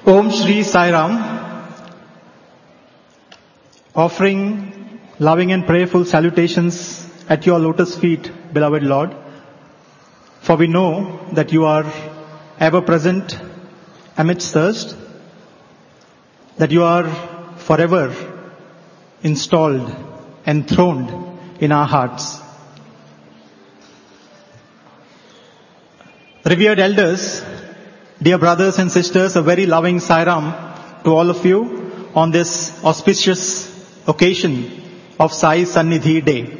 Om Shri Sai Ram, offering loving and prayerful salutations at your lotus feet, beloved Lord, for we know that you are ever present amidst thirst, that you are forever installed, enthroned in our hearts. Revered elders, dear brothers and sisters, a very loving Sai Ram to all of you on this auspicious occasion of Sai Sannidhi Day.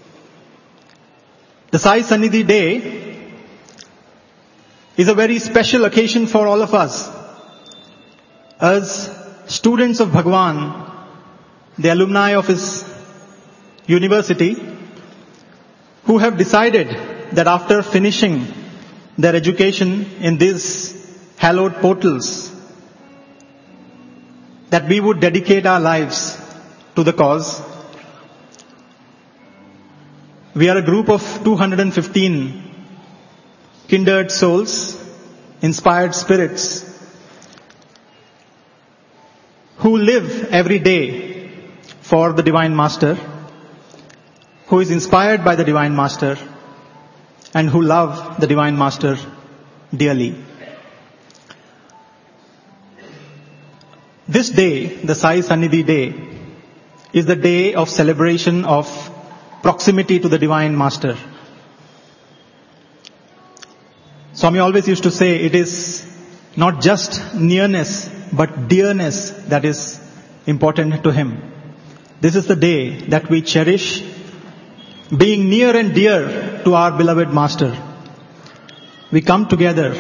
The Sai Sannidhi Day is a very special occasion for all of us. As students of Bhagwan, the alumni of his university, who have decided that after finishing their education in these hallowed portals, that we would dedicate our lives to the cause. We are a group of 215 kindred souls, inspired spirits, who live every day for the Divine Master, who is inspired by the Divine Master, and who love the Divine Master dearly. This day, the Sai Sannidhi Day, is the day of celebration of proximity to the Divine Master. Swami always used to say it is not just nearness, but dearness that is important to him. This is the day that we cherish being near and dear to our beloved Master. We come together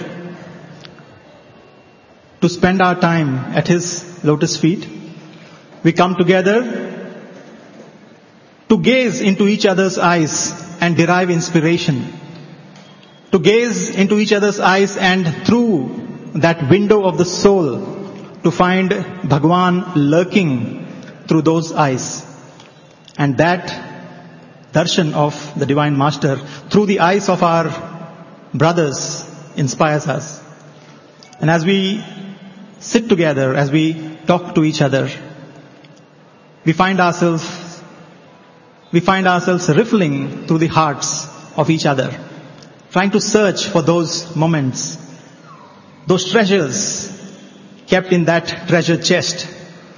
to spend our time at his lotus feet. We come together to gaze into each other's eyes and derive inspiration. To gaze into each other's eyes and through that window of the soul to find Bhagwan lurking through those eyes. And that darshan of the Divine Master through the eyes of our brothers inspires us. And as we sit together, as we talk to each other, we find ourselves riffling through the hearts of each other, trying to search for those moments, those treasures kept in that treasure chest,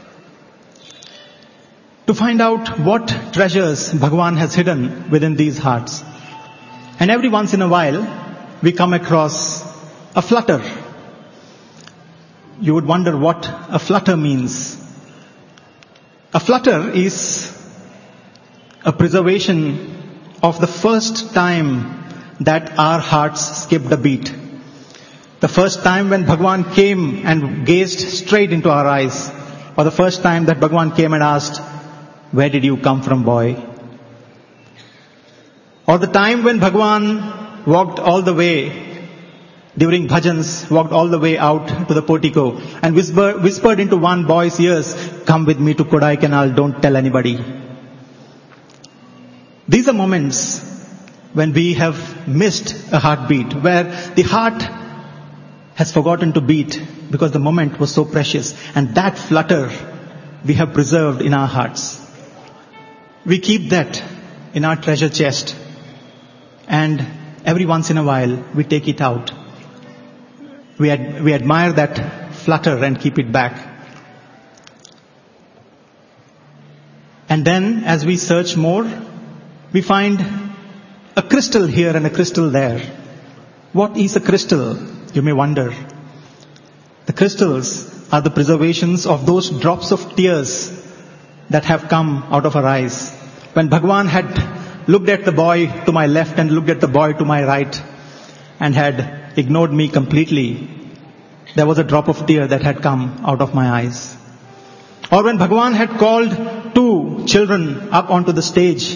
to find out what treasures Bhagwan has hidden within these hearts. And every once in a while, we come across a flutter. You would wonder what a flutter means. A flutter is a preservation of the first time that our hearts skipped a beat. The first time when Bhagwan came and gazed straight into our eyes, or the first time that Bhagwan came and asked, "Where did you come from, boy?" Or the time when Bhagwan walked all the way, during bhajans, walked all the way out to the portico and whispered into one boy's ears, "Come with me to Kodaikanal, don't tell anybody." These are moments when we have missed a heartbeat, where the heart has forgotten to beat because the moment was so precious. And that flutter we have preserved in our hearts. We keep that in our treasure chest, and every once in a while we take it out. We admire that flutter and keep it back. And then as we search more, we find a crystal here and a crystal there. What is a crystal? You may wonder. The crystals are the preservations of those drops of tears that have come out of our eyes. When Bhagwan had looked at the boy to my left and looked at the boy to my right and had ignored me completely, there was a drop of tear that had come out of my eyes. Or when Bhagwan had called two children up onto the stage,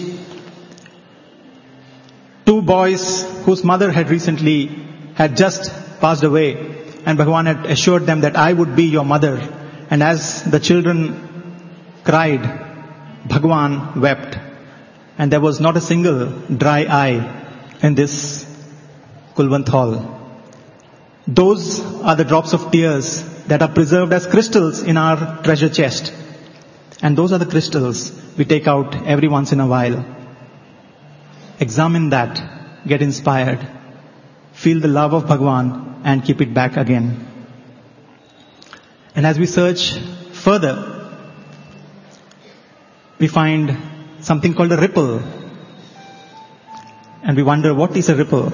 two boys whose mother had just passed away, and Bhagwan had assured them that I would be your mother. And as the children cried, Bhagwan wept. And there was not a single dry eye in this Kulwant hall. Those are the drops of tears that are preserved as crystals in our treasure chest. And those are the crystals we take out every once in a while. Examine that, get inspired, feel the love of Bhagwan and keep it back again. And as we search further, we find something called a ripple. And we wonder, what is a ripple?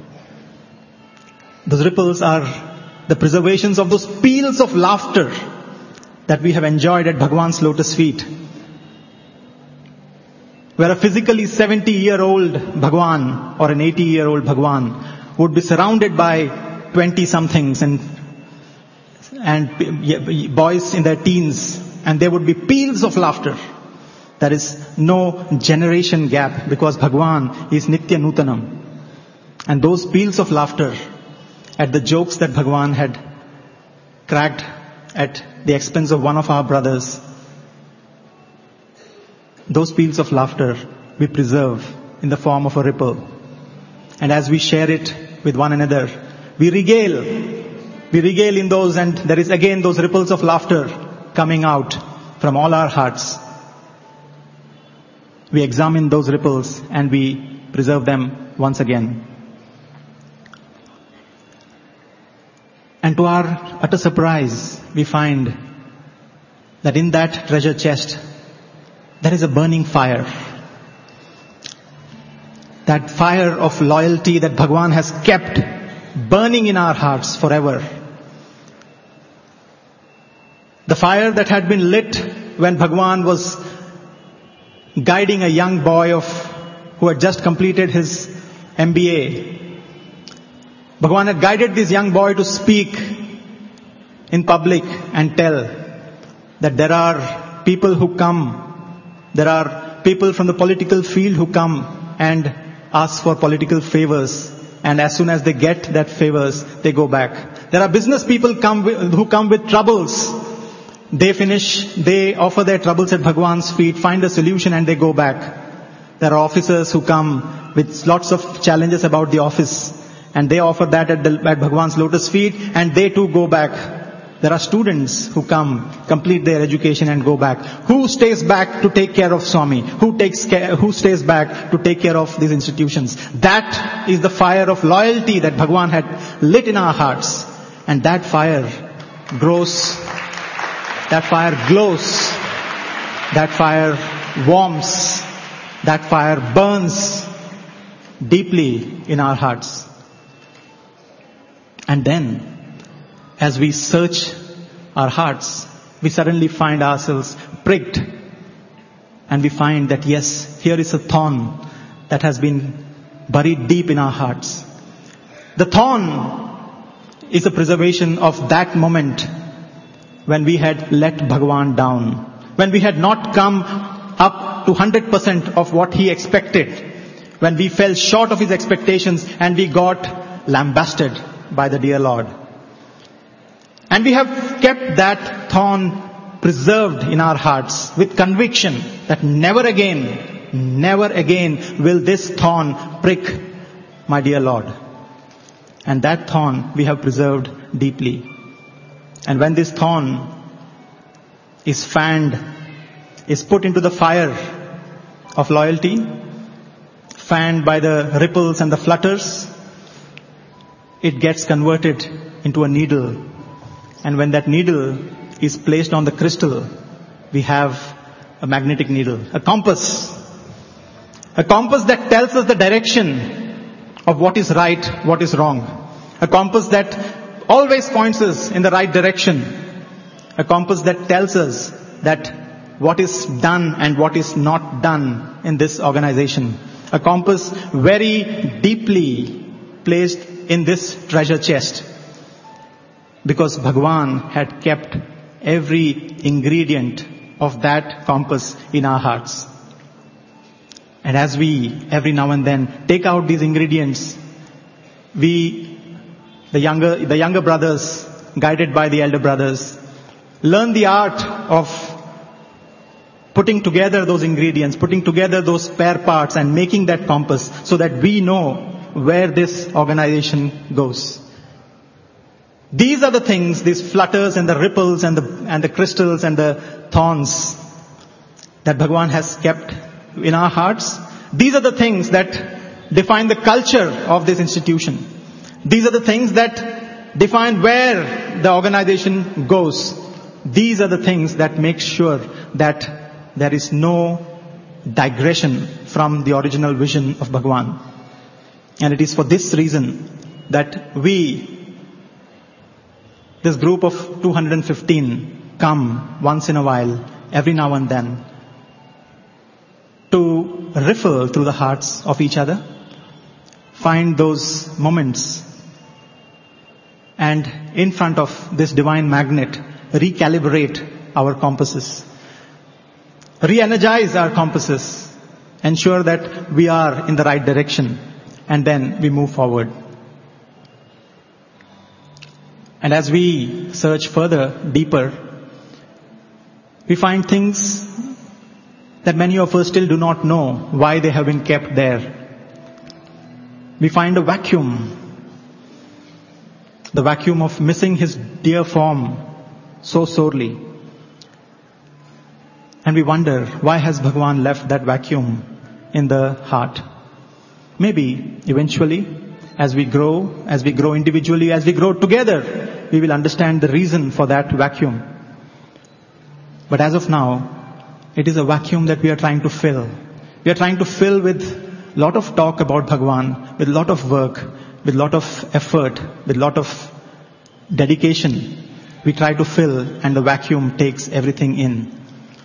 Those ripples are the preservations of those peals of laughter that we have enjoyed at Bhagwan's lotus feet. Where a physically 70-year-old Bhagwan or an 80-year-old Bhagwan would be surrounded by 20-somethings and boys in their teens, and there would be peals of laughter. There is no generation gap because Bhagwan is Nitya Nutanam. And those peals of laughter at the jokes that Bhagwan had cracked at the expense of one of our brothers, those peals of laughter we preserve in the form of a ripple. And as we share it with one another, we regale in those, and there is again those ripples of laughter coming out from all our hearts. We examine those ripples and we preserve them once again. And to our utter surprise, we find that in that treasure chest, there is a burning fire. That fire of loyalty that Bhagwan has kept burning in our hearts forever. The fire that had been lit when Bhagwan was guiding a young boy who had just completed his MBA. Bhagwan had guided this young boy to speak in public and tell that there are people who come, there are people from the political field who come and ask for political favors, and as soon as they get that favors, they go back. There are business people who come with troubles. They offer their troubles at Bhagwan's feet, find a solution and they go back. There are officers who come with lots of challenges about the office, and they offer that at Bhagwan's lotus feet, and they too go back. There are students who come, complete their education and go back. Who stays back to take care of Swami? Who stays back to take care of these institutions? That is the fire of loyalty that Bhagwan had lit in our hearts. And that fire grows, that fire glows, that fire warms, that fire burns deeply in our hearts. And then, as we search our hearts, we suddenly find ourselves pricked. And we find that yes, here is a thorn that has been buried deep in our hearts. The thorn is a preservation of that moment when we had let Bhagwan down. When we had not come up to 100% of what he expected. When we fell short of his expectations and we got lambasted by the dear Lord. And we have kept that thorn preserved in our hearts with conviction that never again will this thorn prick my dear Lord. And that thorn we have preserved deeply. And when this thorn is fanned, is put into the fire of loyalty, fanned by the ripples and the flutters, it gets converted into a needle. And when that needle is placed on the crystal, we have a magnetic needle, a compass that tells us the direction of what is right, what is wrong. A compass that always points us in the right direction. A compass that tells us that what is done and what is not done in this organization. A compass very deeply placed in this treasure chest. Because Bhagwan had kept every ingredient of that compass in our hearts. And as we, every now and then, take out these ingredients, we, the younger brothers, guided by the elder brothers, learn the art of putting together those ingredients, putting together those spare parts and making that compass so that we know where this organization goes. These are the things, these flutters and the ripples and the crystals and the thorns that Bhagavan has kept in our hearts. These are the things that define the culture of this institution. These are the things that define where the organization goes. These are the things that make sure that there is no digression from the original vision of Bhagavan. And it is for this reason that we, this group of 215, come once in a while, every now and then, to riffle through the hearts of each other, find those moments, and in front of this divine magnet, recalibrate our compasses, re-energize our compasses, ensure that we are in the right direction, and then we move forward. And as we search further, deeper, we find things that many of us still do not know why they have been kept there. We find a vacuum. The vacuum of missing his dear form so sorely. And we wonder, why has Bhagavan left that vacuum in the heart? Maybe eventually, as we grow individually, as we grow together, we will understand the reason for that vacuum. But as of now, it is a vacuum that we are trying to fill. We are trying to fill with a lot of talk about Bhagavan, with a lot of work, with a lot of effort, with a lot of dedication. We try to fill, and the vacuum takes everything in.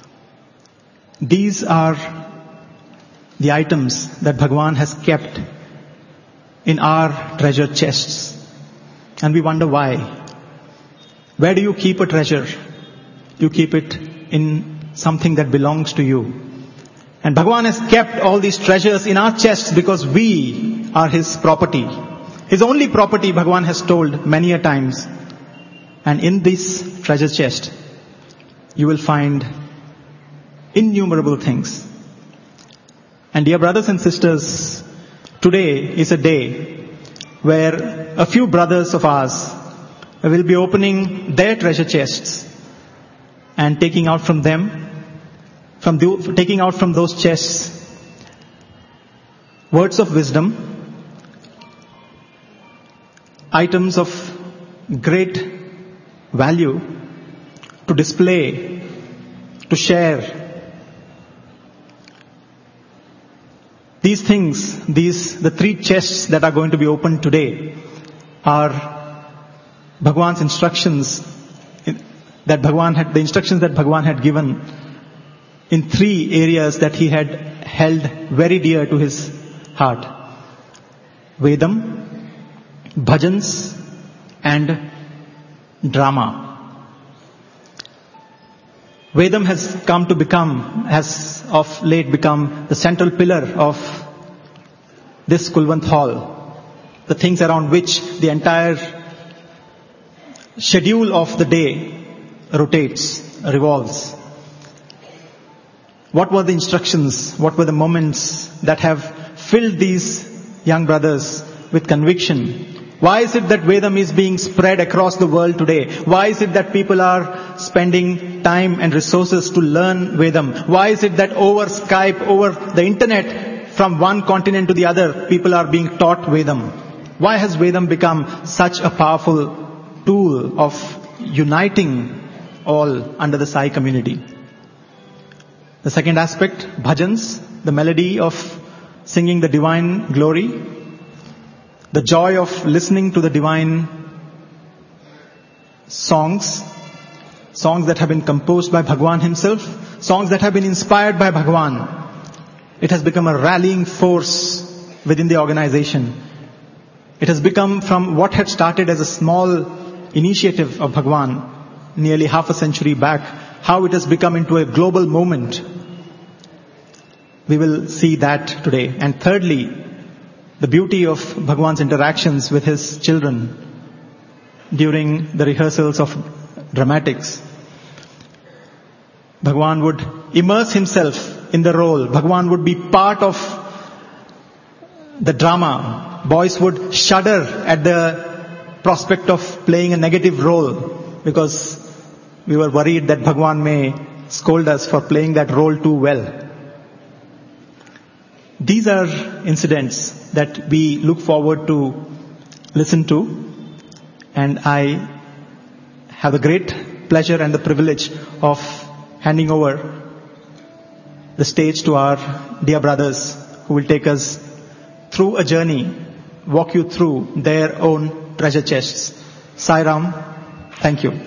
These are the items that Bhagavan has kept in our treasure chests. And we wonder why. Where do you keep a treasure? You keep it in something that belongs to you. And Bhagavan has kept all these treasures in our chests because we are his property. His only property, Bhagavan has told many a times. And in this treasure chest, you will find innumerable things. And dear brothers and sisters, today is a day where a few brothers of ours will be opening their treasure chests and taking out from those chests words of wisdom, items of great value to display, to share. These things, the three chests that are going to be opened today are Bhagavan's instructions the instructions that Bhagavan had given in three areas that he had held very dear to his heart. Vedam, bhajans, and drama. Vedam has of late become the central pillar of this Kulwant Hall. The things around which the entire schedule of the day revolves. What were the instructions? What were the moments that have filled these young brothers with conviction? Why is it that Vedam is being spread across the world today? Why is it that people are spending time and resources to learn Vedam? Why is it that over Skype, over the internet, from one continent to the other, people are being taught Vedam? Why has Vedam become such a powerful tool of uniting all under the Sai community? The second aspect, bhajans, the melody of singing the divine glory, the joy of listening to the divine songs that have been composed by Bhagavan himself, songs that have been inspired by Bhagavan. It has become a rallying force within the organization. It has become from what had started as a small initiative of Bhagavan nearly half a century back, how it has become into a global movement. We will see that today. And thirdly, the beauty of Bhagavan's interactions with his children during the rehearsals of dramatics. Bhagavan would immerse himself in the role. Bhagavan would be part of the drama. Boys would shudder at the prospect of playing a negative role because we were worried that Bhagwan may scold us for playing that role too well. These are incidents that we look forward to listen to, and I have the great pleasure and the privilege of handing over the stage to our dear brothers who will take us through a journey, walk you through their own treasure chests. Sai Ram, thank you.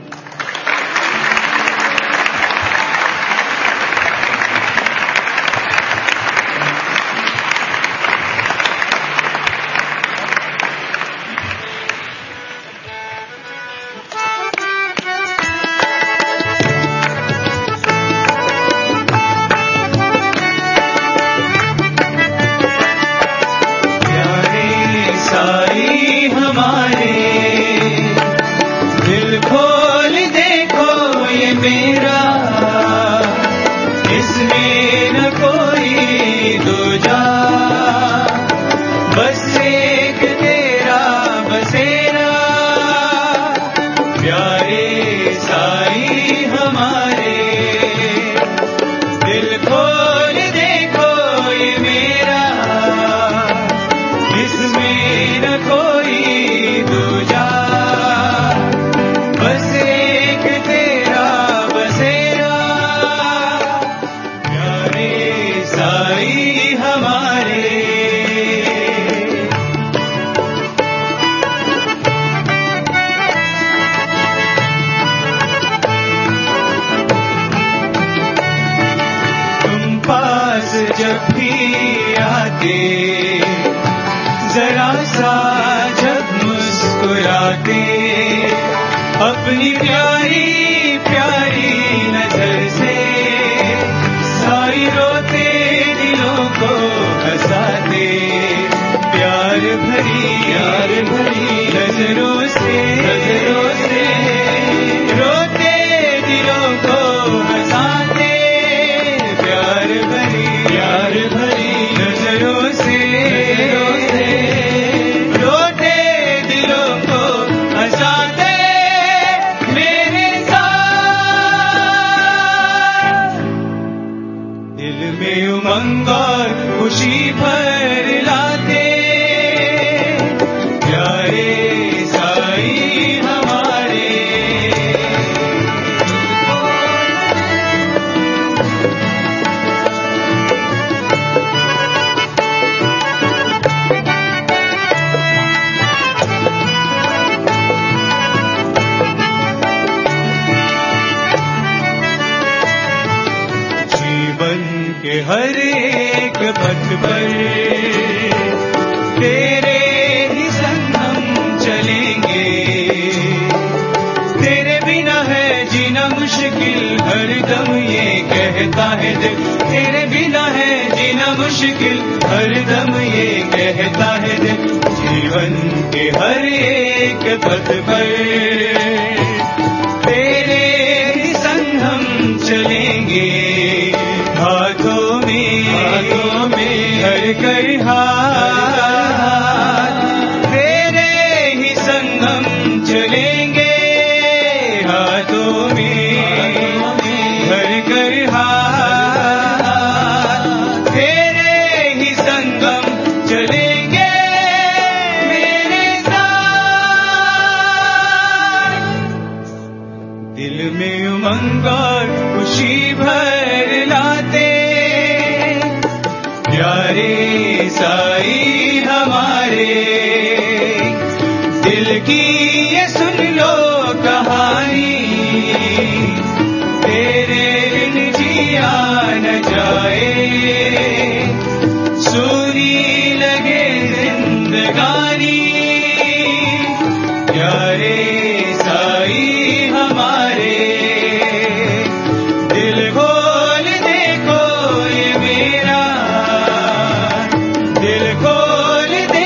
दिल खोल दे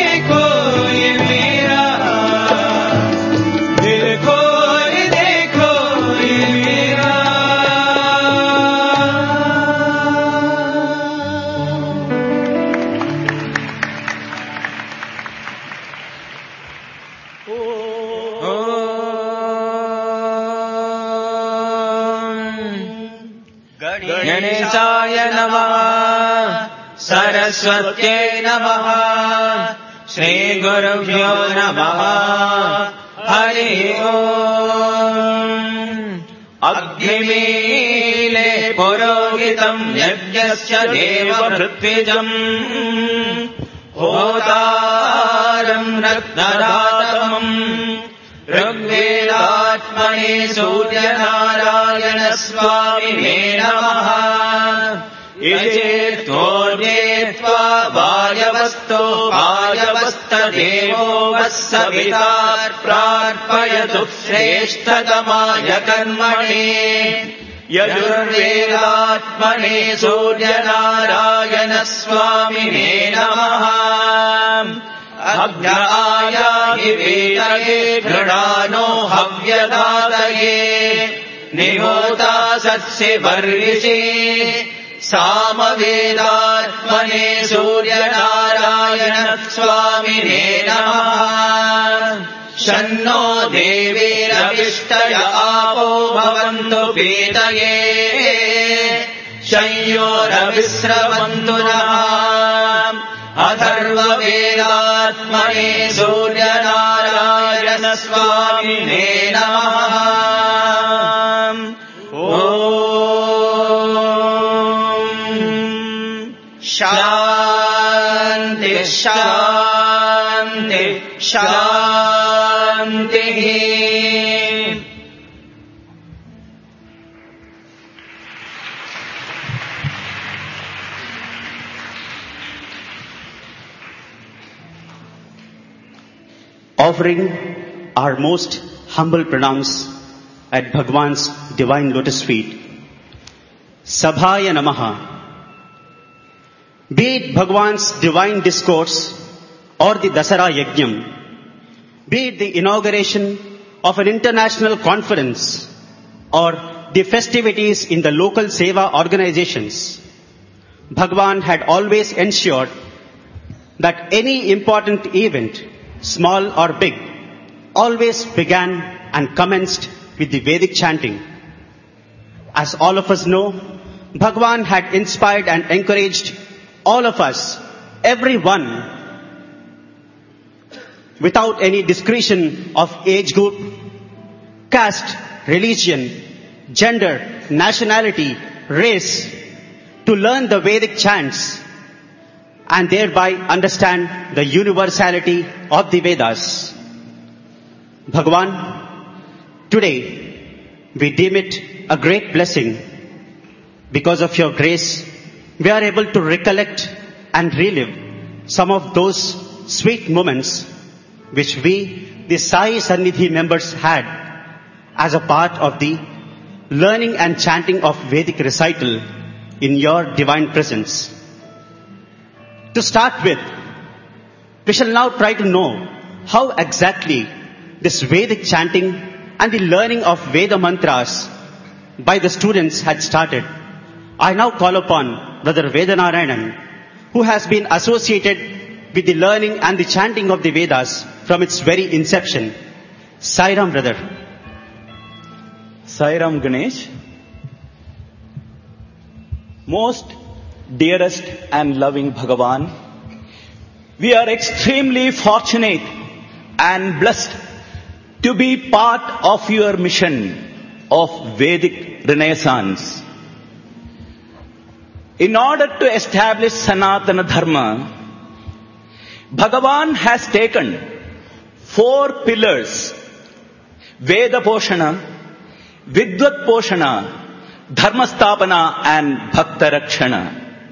गणेशाय नमः सरस्वत्यै नमः श्रीगुरुभ्यो नमः हरि ओम् अग्निमीले पुरोहितम् यज्ञस्य देवभृत्विजम् होतारम् रत्नदातमम् ऋग्वेदात्मने सूर्यनारायणस्वामिने नमः इजेत्वोर्जेत्वा वायवस्तो वायवस्तदेवो वः सविता प्रार्पयतु श्रेष्ठतमाय कर्मणे यजुर्वेदात्मने सूर्यनारायणस्वामिने नमः अग्नायाहि वेदये गृणानो हव्यदातये निहोता सत्सिवर्षि सामवेदात्मने सूर्यनारायणस्वामिने नमः शन्नो देवीरविष्टय आपो भवन्तु पीतये शंयोरविस्रवन्तु नः अथर्ववेदात्मने सूर्यनारायणस्वामिने नमः शान्ति शान्ति शान्तिः Offering our most humble pranams at Bhagwan's divine lotus feet. Sabhaya Namaha. Be it Bhagwan's divine discourse or the Dasara Yajnam, be it the inauguration of an international conference or the festivities in the local Seva organizations, Bhagwan had always ensured that any important event, small or big, always began and commenced with the Vedic chanting. As all of us know, Bhagwan had inspired and encouraged all of us, everyone, without any discretion of age group, caste, religion, gender, nationality, race, to learn the Vedic chants and thereby understand the universality of the Vedas. Bhagwan, today we deem it a great blessing. Because of your grace, we are able to recollect and relive some of those sweet moments which we, the Sai Sannidhi members, had as a part of the learning and chanting of Vedic recital in your divine presence. To start with, we shall now try to know how exactly this Vedic chanting and the learning of Veda mantras by the students had started. I now call upon Brother Vedanarayanan, who has been associated with the learning and the chanting of the Vedas from its very inception. Sai Ram, brother. Sai Ram, Ganesh. Most dearest and loving Bhagavan, we are extremely fortunate and blessed to be part of your mission of Vedic Renaissance. In order to establish Sanatana Dharma, Bhagavan has taken 4 pillars: Veda Poshana, Vidvat Poshana, Dharmastapana and Bhakta Rakshana.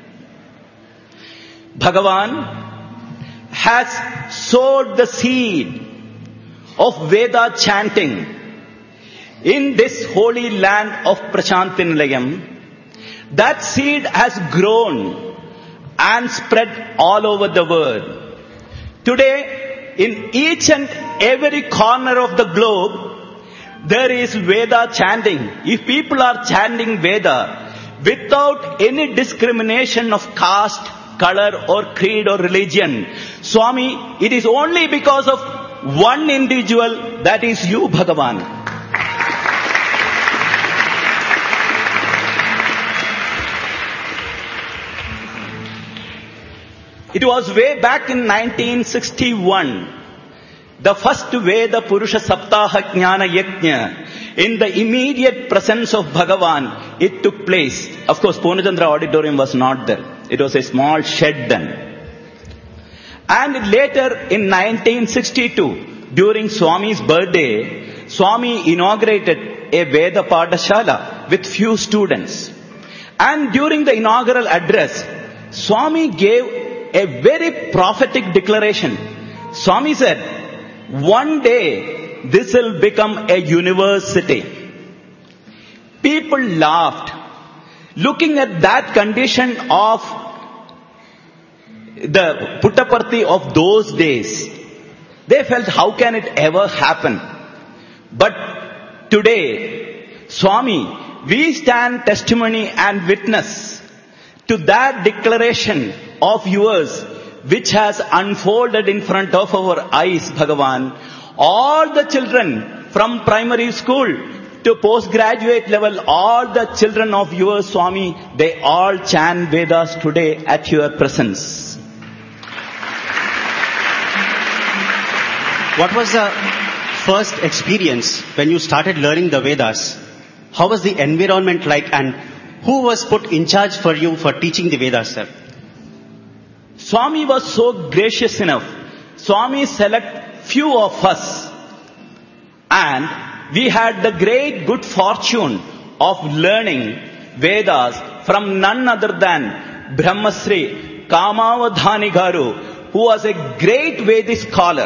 Bhagavan has sowed the seed of Veda chanting in this holy land of Prashantinilayam. That seed has grown and spread all over the world. Today, in each and every corner of the globe, there is Veda chanting. If people are chanting Veda without any discrimination of caste, color or creed or religion, Swami, it is only because of one individual, that is you, Bhagavan. It was way back in 1961. The first Veda Purusha Saptaha Jnana Yajna, in the immediate presence of Bhagavan, it took place. Of course, Purnachandra Auditorium was not there. It was a small shed then. And later in 1962, during Swami's birthday, Swami inaugurated a Veda Padashala with few students. And during the inaugural address, Swami gave a very prophetic declaration. Swami said, one day this will become a university. People laughed. Looking at that condition of the Puttaparthi of those days, they felt, how can it ever happen? But today, Swami, we stand testimony and witness to that declaration of yours, which has unfolded in front of our eyes, Bhagavan. All the children from primary school to postgraduate level, all the children of yours, Swami, they all chant Vedas today at your presence. What was the first experience when you started learning the Vedas? How was the environment like, and who was put in charge for you for teaching the Vedas, sir? Swami was so gracious enough. Swami select few of us, and we had the great good fortune of learning Vedas from none other than Brahmasri Kamavadhani Garu, who was a great Vedic scholar.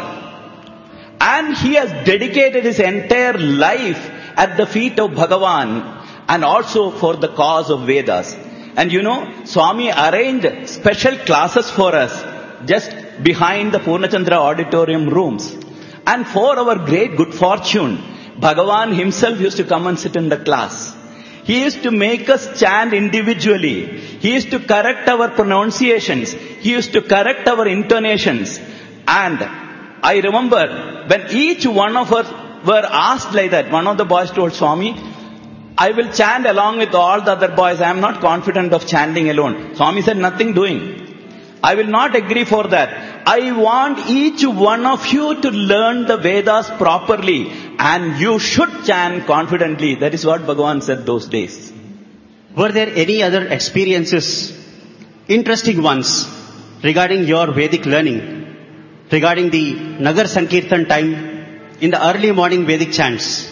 And he has dedicated his entire life at the feet of Bhagavan and also for the cause of Vedas. And you know, Swami arranged special classes for us just behind the Purnachandra Auditorium rooms. And for our great good fortune, Bhagavan himself used to come and sit in the class. He used to make us chant individually. He used to correct our pronunciations. He used to correct our intonations. And I remember when each one of us were asked like that, one of the boys told Swami, I will chant along with all the other boys. I am not confident of chanting alone. Swami said, nothing doing. I will not agree for that. I want each one of you to learn the Vedas properly and you should chant confidently. That is what Bhagavan said those days. Were there any other experiences, interesting ones, regarding your Vedic learning? Regarding the Nagar Sankirtan time in the early morning Vedic chants?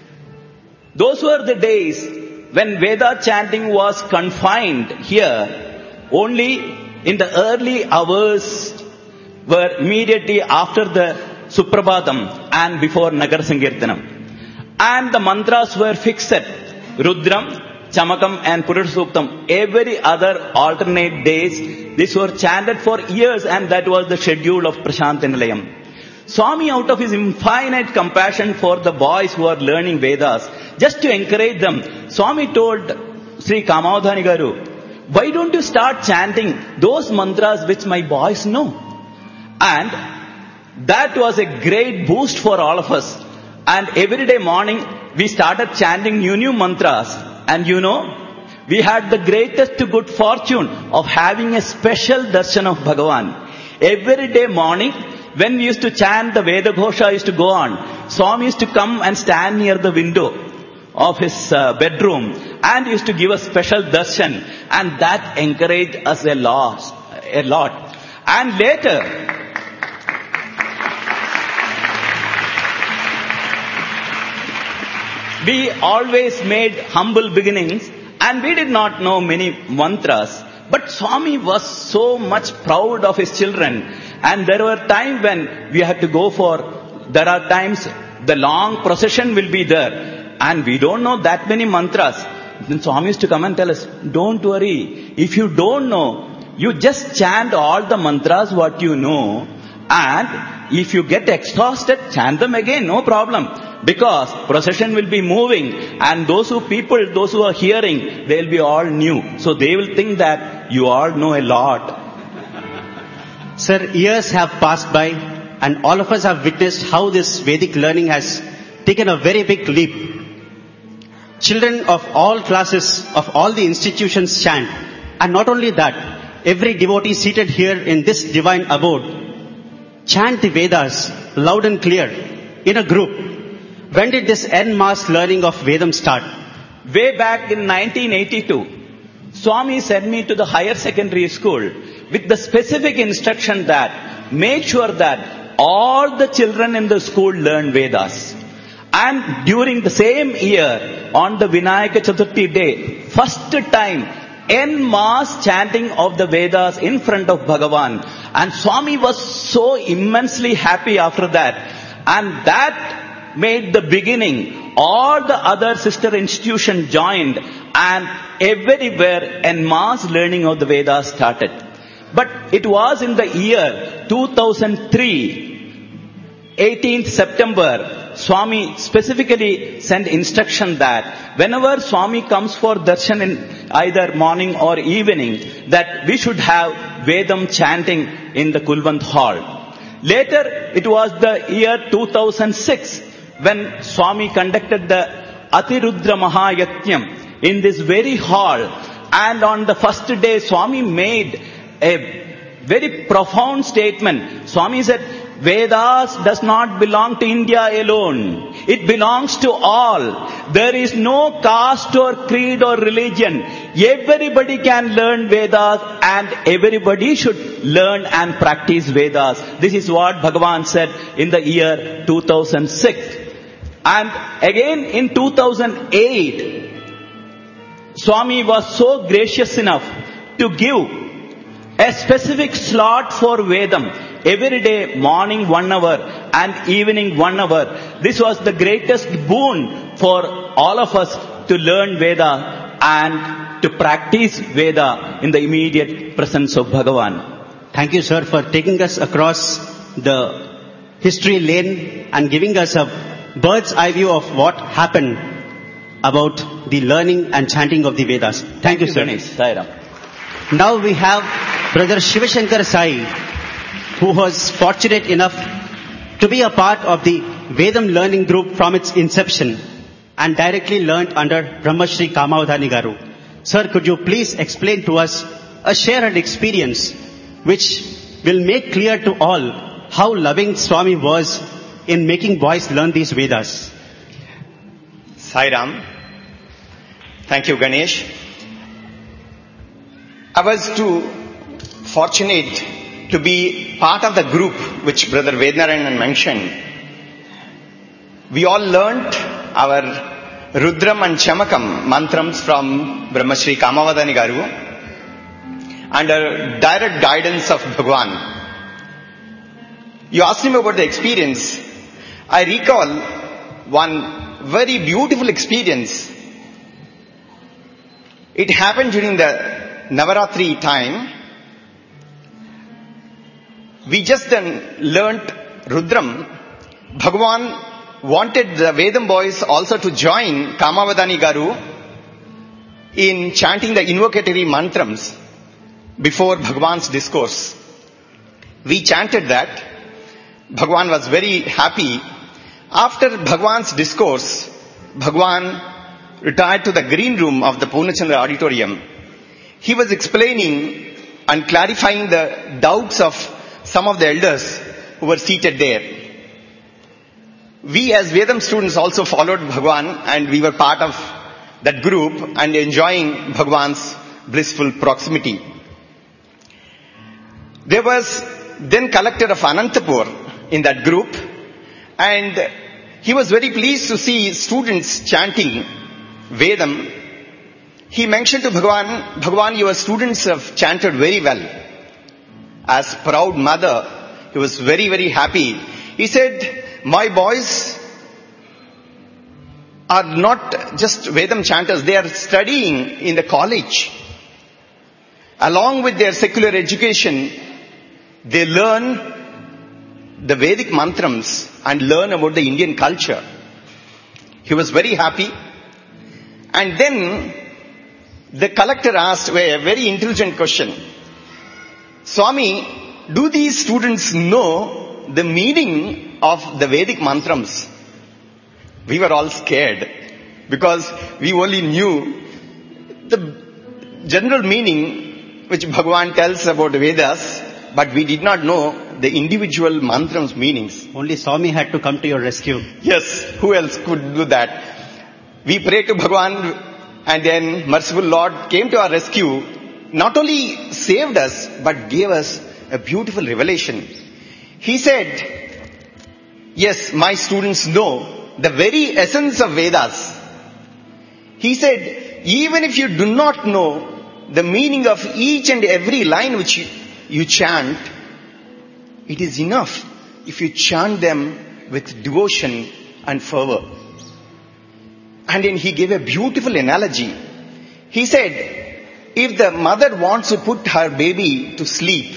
Those were the days when Veda chanting was confined here. Only in the early hours were immediately after the Suprabhatam and before Nagar Sankirtanam. And the mantras were fixed. Rudram, Chamakam and Purusuktam. Every other alternate days, these were chanted for years, and that was the schedule of Prashanta Nilayam. Swami, out of his infinite compassion for the boys who are learning Vedas, just to encourage them, Swami told Sri Kamavadhani Garu, why don't you start chanting those mantras which my boys know? And that was a great boost for all of us. And every day morning, we started chanting new mantras. And you know, we had the greatest good fortune of having a special darshan of Bhagavan. Every day morning, when we used to chant, the Veda Ghosha used to go on. Swami used to come and stand near the window of his bedroom and used to give us special darshan. And that encouraged us a lot. And later, we always made humble beginnings and we did not know many mantras. But Swami was so much proud of his children. And there were times when we had to go there are times the long procession will be there. And we don't know that many mantras. Then Swami used to come and tell us, don't worry. If you don't know, you just chant all the mantras what you know. And if you get exhausted, chant them again, no problem. Because procession will be moving and those who are hearing, they will be all new. So they will think that you all know a lot. Sir, years have passed by and all of us have witnessed how this Vedic learning has taken a very big leap. Children of all classes, of all the institutions chant. And not only that, every devotee seated here in this divine abode chant the Vedas loud and clear in a group? When did this en masse learning of Vedam start? Way back in 1982, Swami sent me to the higher secondary school with the specific instruction that make sure that all the children in the school learn Vedas. And during the same year, on the Vinayaka Chaturthi day, first time, en masse chanting of the Vedas in front of Bhagavan. And Swami was so immensely happy after that. And that made the beginning. All the other sister institutions joined and everywhere en masse learning of the Vedas started. But it was in the year 2003, 18th September, Swami specifically sent instruction that whenever Swami comes for darshan in either morning or evening, that we should have Vedam chanting in the Kulwant hall. Later, it was the year 2006 when Swami conducted the Atirudra Mahayajnam in this very hall. And on the first day, Swami made a very profound statement. Swami said, Vedas does not belong to India alone. It belongs to all. There is no caste or creed or religion. Everybody can learn Vedas and everybody should learn and practice Vedas. This is what Bhagavan said in the year 2006. And again in 2008, Swami was so gracious enough to give a specific slot for Vedam. Every day, morning 1 hour and evening 1 hour. This was the greatest boon for all of us to learn Veda and to practice Veda in the immediate presence of Bhagavan. Thank you, sir, for taking us across the history lane and giving us a bird's eye view of what happened about the learning and chanting of the Vedas. Thank you, sir. Ganesh. Sai-Ram. Now we have Brother Shivashankar Sai, who was fortunate enough to be a part of the Vedam learning group from its inception and directly learnt under Brahmashri Kamavadhani Garu. Sir, could you please explain to us a shared experience which will make clear to all how loving Swami was in making boys learn these Vedas? Sai-Ram. Thank you, Ganesh. I was too fortunate to be part of the group which Brother Vednarayanan mentioned. We all learnt our Rudram and Chamakam mantrams from Brahmashri Kamavadhani Garu under direct guidance of Bhagwan. You asked him about the experience. I recall one very beautiful experience. It happened during the Navaratri time. We just then learnt Rudram. Bhagavan wanted the Vedam boys also to join Kamavadhani Garu in chanting the invocatory mantrams before Bhagavan's discourse. We chanted that. Bhagavan was very happy. After Bhagavan's discourse, Bhagavan retired to the green room of the Purnachandra auditorium. He was explaining and clarifying the doubts of some of the elders who were seated there. We as Vedam students also followed Bhagavan and we were part of that group and enjoying Bhagavan's blissful proximity. There was then collector of Anantapur in that group and he was very pleased to see students chanting Vedam. He mentioned to Bhagavan, Bhagavan, your students have chanted very well. As proud mother, he was very, very happy. He said, my boys are not just Vedam chanters, they are studying in the college. Along with their secular education, they learn the Vedic mantrams and learn about the Indian culture. He was very happy. And then the collector asked a very intelligent question. Swami, do these students know the meaning of the Vedic mantrams? We were all scared because we only knew the general meaning which Bhagavan tells about Vedas, but we did not know the individual mantras meanings. Only Swami had to come to your rescue. Yes, who else could do that? We prayed to Bhagavan and then merciful Lord came to our rescue, not only saved us, but gave us a beautiful revelation. He said, yes, my students know the very essence of Vedas. He said, even if you do not know the meaning of each and every line which you chant, it is enough if you chant them with devotion and fervor. And then he gave a beautiful analogy. He said, if the mother wants to put her baby to sleep,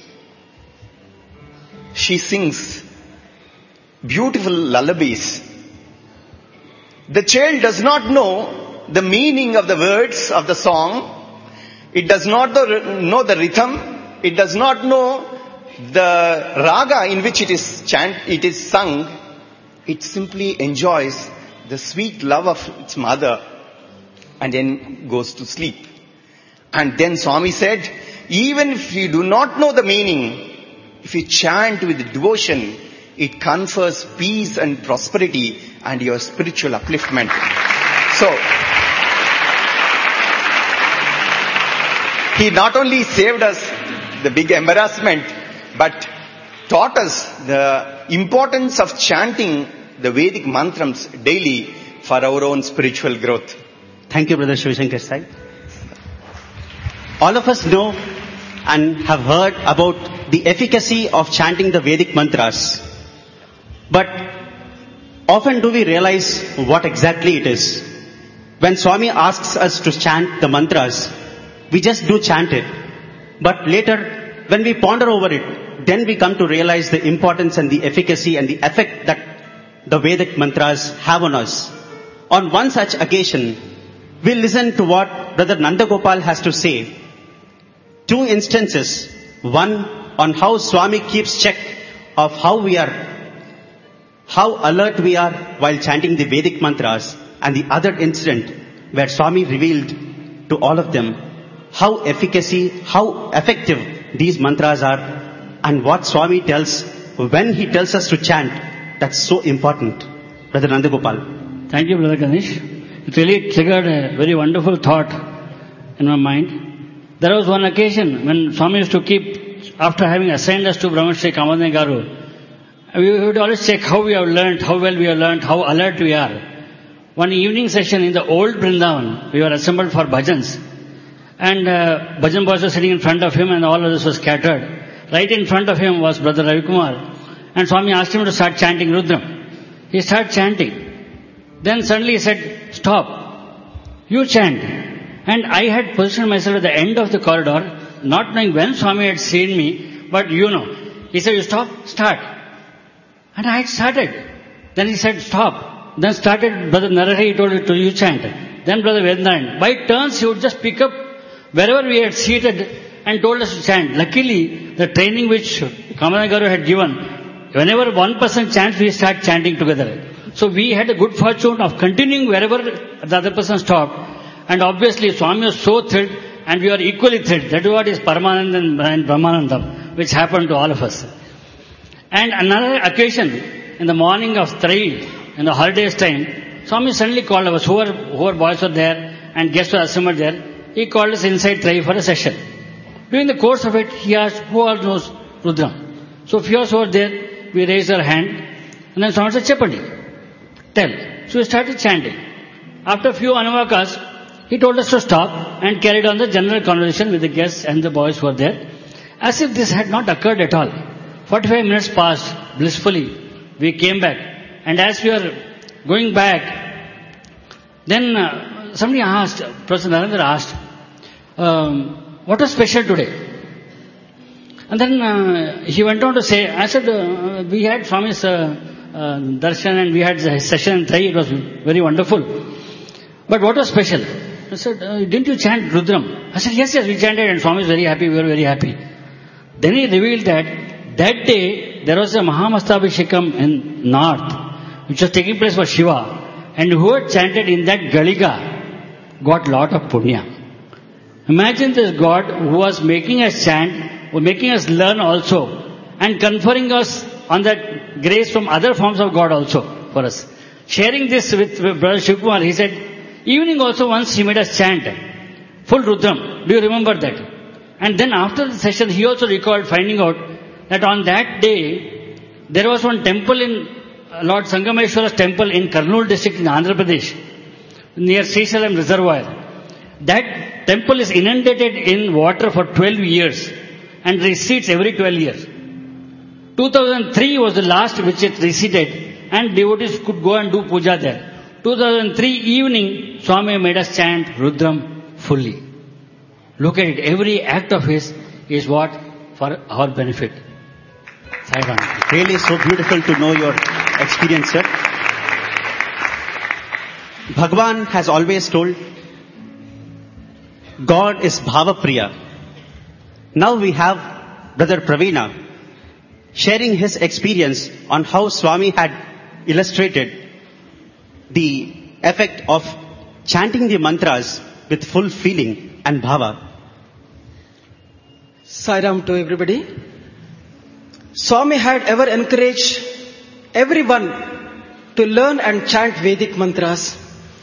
she sings beautiful lullabies. The child does not know the meaning of the words of the song. It does not know the rhythm. It does not know the raga in which it is sung. It simply enjoys the sweet love of its mother and then goes to sleep. And then Swami said, even if you do not know the meaning, if you chant with devotion, it confers peace and prosperity and your spiritual upliftment. So, he not only saved us the big embarrassment, but taught us the importance of chanting the Vedic mantras daily for our own spiritual growth. Thank you, Brother Shivasankar Sai. All of us know and have heard about the efficacy of chanting the Vedic mantras. But often do we realize what exactly it is? When Swami asks us to chant the mantras, we just do chant it. But later, when we ponder over it, then we come to realize the importance and the efficacy and the effect that the Vedic mantras have on us. On one such occasion, we'll listen to what Brother Nandagopal has to say. Two instances. One on how Swami keeps check of how alert we are while chanting the Vedic mantras, and the other incident where Swami revealed to all of them how effective these mantras are, and what Swami tells when he tells us to chant. That's so important. Brother Nandagopal. Thank you, Brother Ganesh. It really triggered a very wonderful thought in my mind. There was one occasion when Swami used to keep, after having assigned us to Brahmashri Kamadani Garu, we would always check how we have learnt, how well we have learnt, how alert we are. One evening session in the old Vrindavan, we were assembled for bhajans. And bhajan boys were sitting in front of him and all of us were scattered. Right in front of him was Brother Ravi Kumar. And Swami asked him to start chanting Rudram. He started chanting. Then suddenly he said, stop. You chant. And I had positioned myself at the end of the corridor, not knowing when Swami had seen me, but you know. He said, you stop, start. And I had started. Then he said, stop. Then started Brother Narahari, he told you chant. Then Brother Vednarayan. By turns he would just pick up wherever we had seated and told us to chant. Luckily, the training which Kamadani Garu had given, whenever one person chants, we start chanting together. So we had a good fortune of continuing wherever the other person stopped. And obviously Swami was so thrilled and we were equally thrilled. That is what is Paramananda and Brahmanandam, which happened to all of us. And another occasion, in the morning of Trai, in the holidays time, Swami suddenly called us, whoever boys were there and guests were assembled there, he called us inside Trai for a session. During the course of it, he asked, who all knows Rudram? So few of us were there, we raised our hand, and then Swami said, Chepandi, tell. So we started chanting. After a few Anavakas, he told us to stop and carried on the general conversation with the guests and the boys who were there, as if this had not occurred at all. 45 minutes passed blissfully. We came back. And as we were going back, then somebody asked, Professor Narendra asked, what was special today? And then he went on to say, I said, we had Swami's darshan and we had his session in Trai. It was very wonderful. But what was special? I said, didn't you chant Rudram? I said, yes, we chanted and Swami is very happy, we were very happy. Then he revealed that day there was a Mahamastabhishekam in north, which was taking place for Shiva. And whoever chanted in that Galiga got lot of punya. Imagine this God who was making us chant, making us learn also, and conferring us on that grace from other forms of God also for us. Sharing this with Brother Shivkumar, he said, evening also once he made us chant, full Rudram. Do you remember that? And then after the session, he also recalled finding out that on that day, there was one temple in Lord Sangameshwara's temple in Kurnool district in Andhra Pradesh, near Srisailam Reservoir. That temple is inundated in water for 12 years and recedes every 12 years. 2003 was the last which it receded and devotees could go and do puja there. 2003 evening, Swami made us chant Rudram fully. Look at it, every act of his is what? For our benefit. Sai Ram. Really so beautiful to know your experience, sir. Bhagwan has always told, God is Bhava Priya. Now we have Brother Pravina sharing his experience on how Swami had illustrated the effect of chanting the mantras with full feeling and bhava. Sairam to everybody. Swami had ever encouraged everyone to learn and chant Vedic mantras.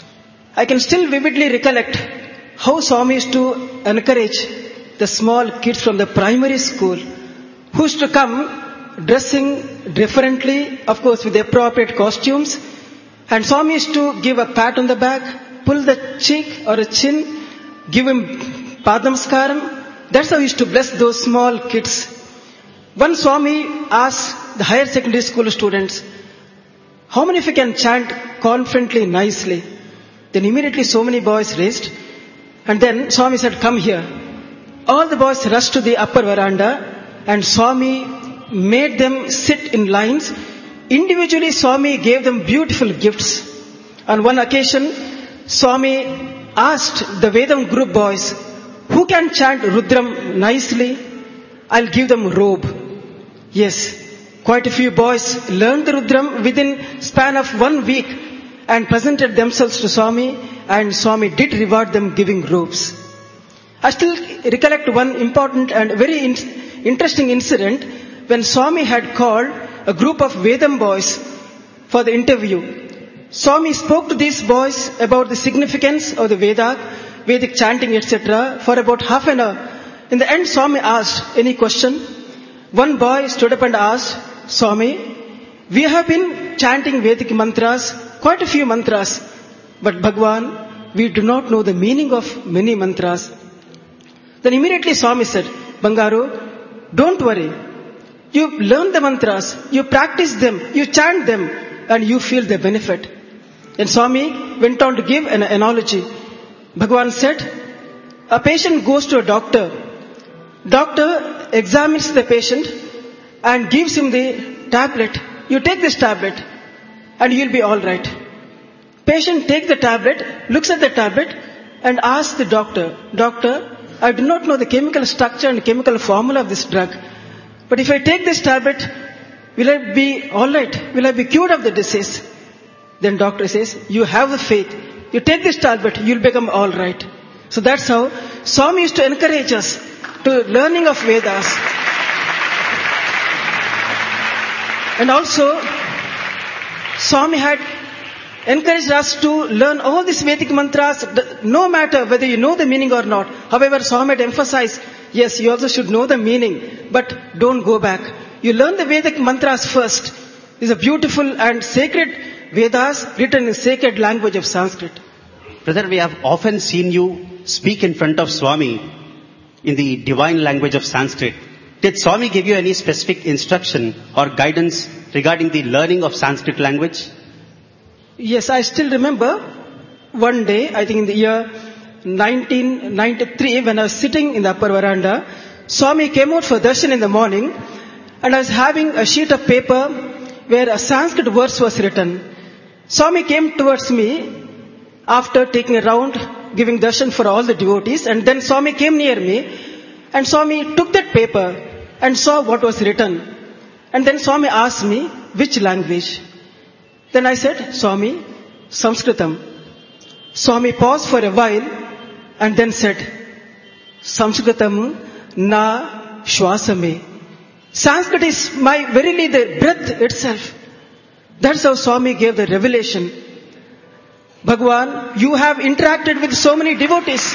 I can still vividly recollect how Swami used to encourage the small kids from the primary school who used to come dressing differently, of course with the appropriate costumes. And Swami used to give a pat on the back, pull the cheek or a chin, give him padnamaskaram. That's how he used to bless those small kids. One Swami asked the higher secondary school students, how many of you can chant confidently, nicely? Then immediately so many boys raised. And then Swami said, come here. All the boys rushed to the upper veranda and Swami made them sit in lines. Individually, Swami gave them beautiful gifts. On one occasion, Swami asked the Vedam group boys, who can chant Rudram nicely? I'll give them a robe. Yes, quite a few boys learned the Rudram within span of 1 week and presented themselves to Swami, and Swami did reward them giving robes. I still recollect one important and very interesting incident when Swami had called a group of Vedam boys for the interview. Swami spoke to these boys about the significance of the Vedic chanting, etc. for about half an hour. In the end, Swami asked, any question? One boy stood up and asked, Swami, we have been chanting Vedic mantras, quite a few mantras, but Bhagwan, we do not know the meaning of many mantras. Then immediately Swami said, Bangaru, don't worry. You learn the mantras, you practice them, you chant them, and you feel the benefit. And Swami went on to give an analogy. Bhagwan said, a patient goes to a doctor. Doctor examines the patient and gives him the tablet. You take this tablet and you'll be alright. Patient takes the tablet, looks at the tablet and asks the doctor, Doctor, I do not know the chemical structure and chemical formula of this drug. But if I take this tablet, will I be alright? Will I be cured of the disease? Then doctor says, you have the faith. You take this tablet, you'll become alright. So that's how Swami used to encourage us to learning of Vedas. And also, Swami had encouraged us to learn all these Vedic mantras, no matter whether you know the meaning or not. However, Swami had emphasized, yes, you also should know the meaning, but don't go back. You learn the Vedic mantras first. These are beautiful and sacred Vedas written in sacred language of Sanskrit. Brother, we have often seen you speak in front of Swami in the divine language of Sanskrit. Did Swami give you any specific instruction or guidance regarding the learning of Sanskrit language? Yes, I still remember one day, I think in the year 1993, when I was sitting in the upper veranda, Swami came out for darshan in the morning and I was having a sheet of paper where a Sanskrit verse was written. Swami came towards me after taking a round, giving darshan for all the devotees, and then Swami came near me and Swami took that paper and saw what was written. And then Swami asked me, which language? Then I said, Swami, Sanskritam. Swami paused for a while and then said, Sanskritam na shwasame. Sanskrit is my verily the breath itself. That's how Swami gave the revelation. Bhagwan, you have interacted with so many devotees.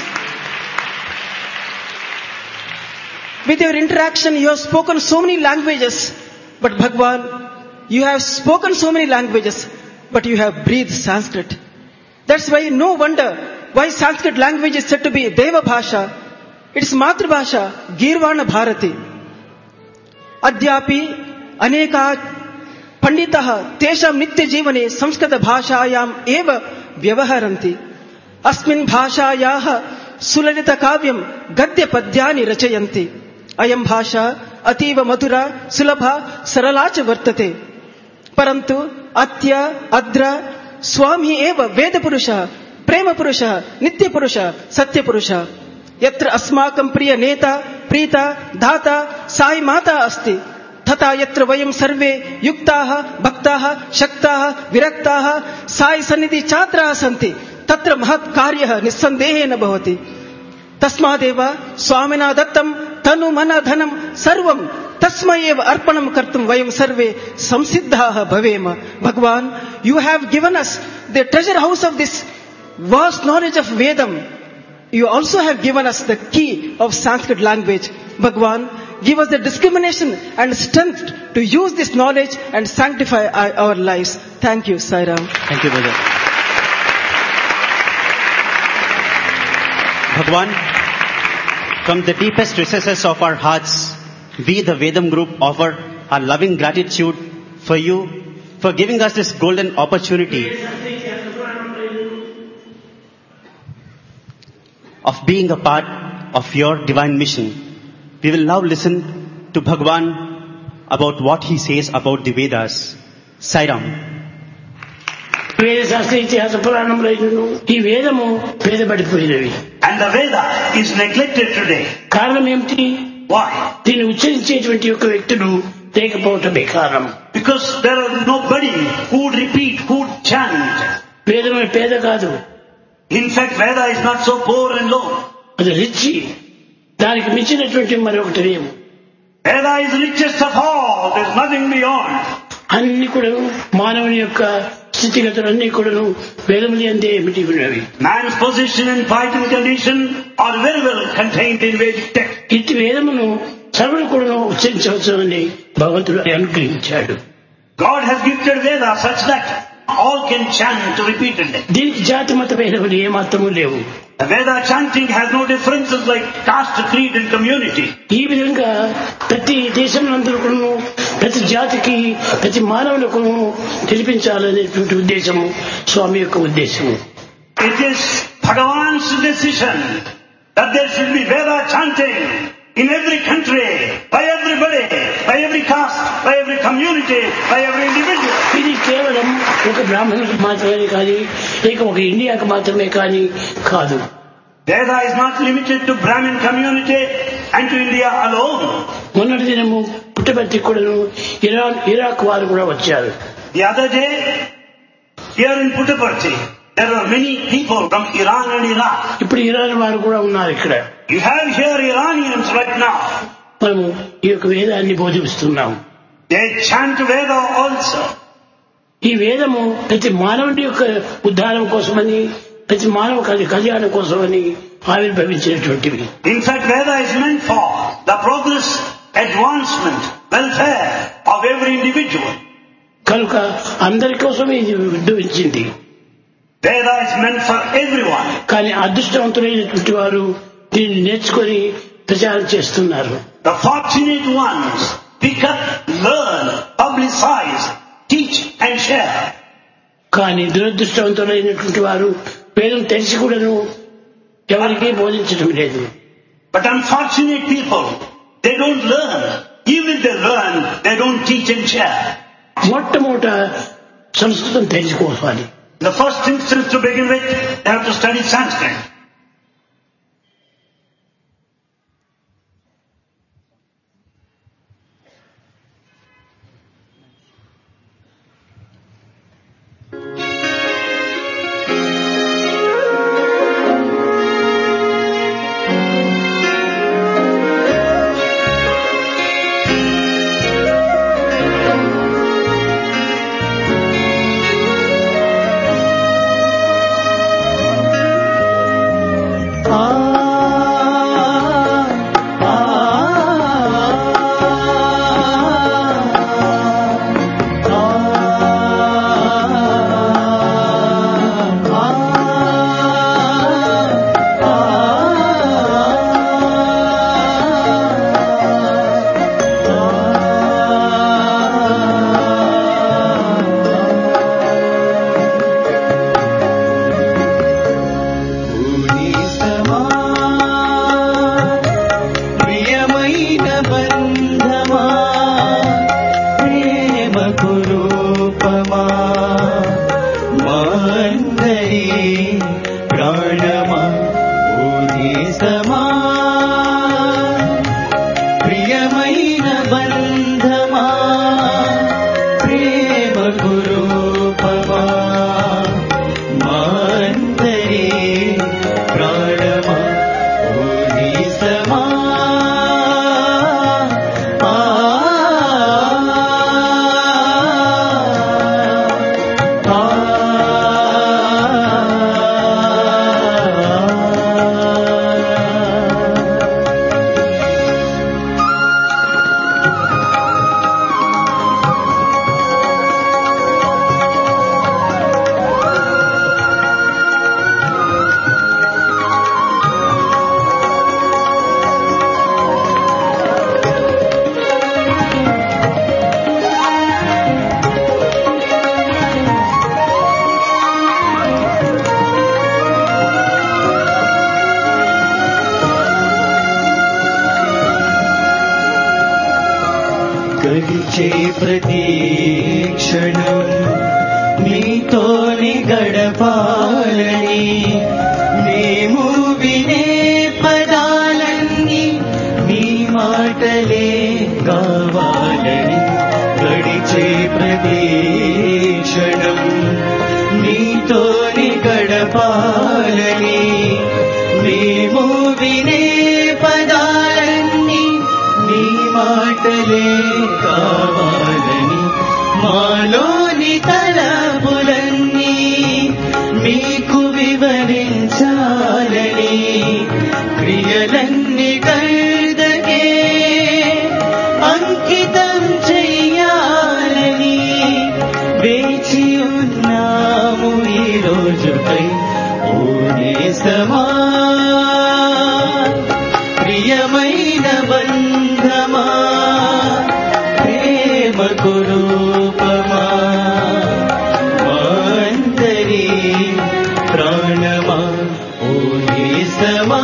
With your interaction, you have spoken so many languages. But Bhagwan, you have spoken so many languages, but you have breathed Sanskrit. That's why no wonder why Sanskrit language is said to be Deva Bhasha. It's Matru Bhasha, Girvana Bharati. Adyapi Aneka Panditaha Tesham Nitya Jivane Samskrita Bhashayam Eva Vyavaharanti. Asmin Bhashayaha Sulalita Kavyam Gadya Padyani Rachayanti. Ayam Bhasha Ativa Madhura Sulabha Saralacha Vartate. Parantu Atya Adra Swami Eva Veda Purusha Prema Purusha Nitya Purusha Satya Purusha Yatra Asmakam Priya Neta Prita Dhata Sai Mata Asti Tata Yatra Vayam Sarve Yuktaha Bhaktaha Shaktaha Viraktaha Sai Sanidhi Chatraha Santi Tatra Mahat Karyaha Nisandehena Bhavati Tasmadeva Swamina Dattam Tanu Mana Dhanam Sarvam Tasmayeva Arpanam Kartum Vayam Sarve Samsiddhaha Bhavema. Bhagwan, you have given us the treasure house of this vast knowledge of Vedam. You also have given us the key of Sanskrit language. Bhagwan, give us the discrimination and strength to use this knowledge and sanctify our lives. Thank you, Sai Ram. Thank you, brother. Bhagwan, from the deepest recesses of our hearts, we, the Vedam group, offer our loving gratitude for you, for giving us this golden opportunity of being a part of your divine mission. We will now listen to Bhagwan about what he says about the Vedas. Sai Ram. వేద శాస్త్ర ఇతిహాస పురాణంలో ఈ వేదము భేదపడిపోయినవి. And the Veda is neglected today. కారణం ఏమిటి? Why? దీన్ని ఉచ్చరించేటువంటి యొక్క వ్యక్తులు లేకపోవటమే కారణం. Because there are nobody who would repeat, who would chant. వేదమే పేద కాదు. In fact, Veda is not so poor and low. అది రిచి. దానికి మించినటువంటి మరొకటి లేవు. Veda is the richest of all. There is nothing beyond. అన్ని కూడా మానవుని యొక్క స్థితిగతులన్నీ కూడాను వేదములు అందే ఏమిటి ఉన్నవి. Man's position and plight and condition are very well contained in Vedic text. ఇటు వేదమును సర్వులు కూడాను ఉచ్చరించవచ్చు అని భగవంతుడు అనుగ్రహించాడు. God has gifted Veda such that all can chant repeatedly. దీనికి జాతి మత భేదములు ఏమాత్రము లేవు. The Veda chanting has no differences like caste, creed and community. ఈ విధంగా ప్రతి దేశంలో కూడాను ప్రతి జాతికి ప్రతి మానవులకు తెలిపించాలనేటువంటి ఉద్దేశము స్వామి యొక్క ఉద్దేశము. It is Bhagavan's decision that there should be Veda chanting in every country, by everybody, by every caste, by every community, by every individual. ఇది కేవలం ఒక బ్రాహ్మణులకు మాత్రమే కానీ లేక ఒక ఇండియాకు మాత్రమే కానీ కాదు. Veda is not limited to Brahmin community and to India alone. మొన్నటి దినము పుట్టపర్తి కూడాను ఇరాక్ వారు కూడా వచ్చారు. The other day, here in Puttaparthi, there were many people from Iran and Iraq. ఇప్పుడు ఇరాన్ వారు కూడా ఉన్నారు ఇక్కడ. You have here Iranians right now. మనము ఈ యొక్క వేదాన్ని బోధిస్తున్నాం. They chant Veda also. ఈ వేదము ప్రతి మానవుడి యొక్క ఉద్ధారం కోసమని ప్రతి మానవ కళ్యాణం కోసమని ఆవిర్భవించినటువంటివి. In fact, Veda is meant for the progress, advancement, welfare of every individual. కనుక అందరి కోసమే ఇది ఉద్భవించింది. Veda is meant for everyone. కానీ అదృష్టవంతులైనటువంటి వారు దీన్ని నేర్చుకొని ప్రచారం చేస్తున్నారు. The fortunate ones pick up, learn, publicize, teach and share. కానీ దురదృష్టవంతులైనటువంటి వారు వేదం తెలిసి కూడాను ఎవరికీ బోధించడం లేదు. But unfortunate people, they don't learn. Even if they learn, they don't teach and share. మొట్టమొదట సంస్కృతం తెలుసుకోవాలి. The first instance to begin with, they have to study Sanskrit. నేస్తమా ప్రియమైన బంధమా ప్రేమకు రూపమా మా అందరి ప్రాణమా ఓ నేస్తమా గడిచే ప్రతి క్షణం నీతోని గడపాలని మేము వినే పదాలన్నీ నీ మాటలే కావాలని గడిచే ప్రతి క్షణం నీతోని గడపాలని మేము వినే పదాలన్నీ నీ మాటలే కావాలని మాలోని తలపులన్నీ మీకు వివరించాలని క్రియలన్నీ కర్దకే అంకితం చెయ్యాలని వేచి ఉన్నాము ఈ రోజుపై ఓ నేస్తమా ప్రియమైన బంధమా ప్రేమకు రూపమా మా అందరి ప్రాణమా ఓ నేస్తమా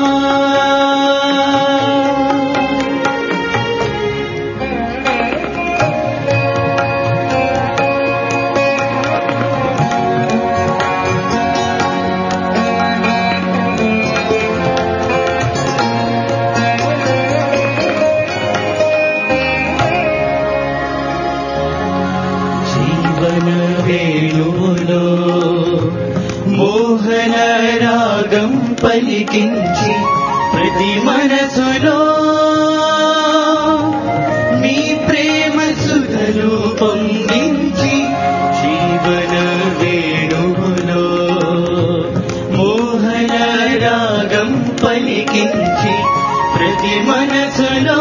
వేణువులో మోహన రాగం పలికించి ప్రతి మనసులో మీ ప్రేమ సుధలు పొందించి జీవన వేణువులో మోహన రాగం పలికించి ప్రతి మనసులో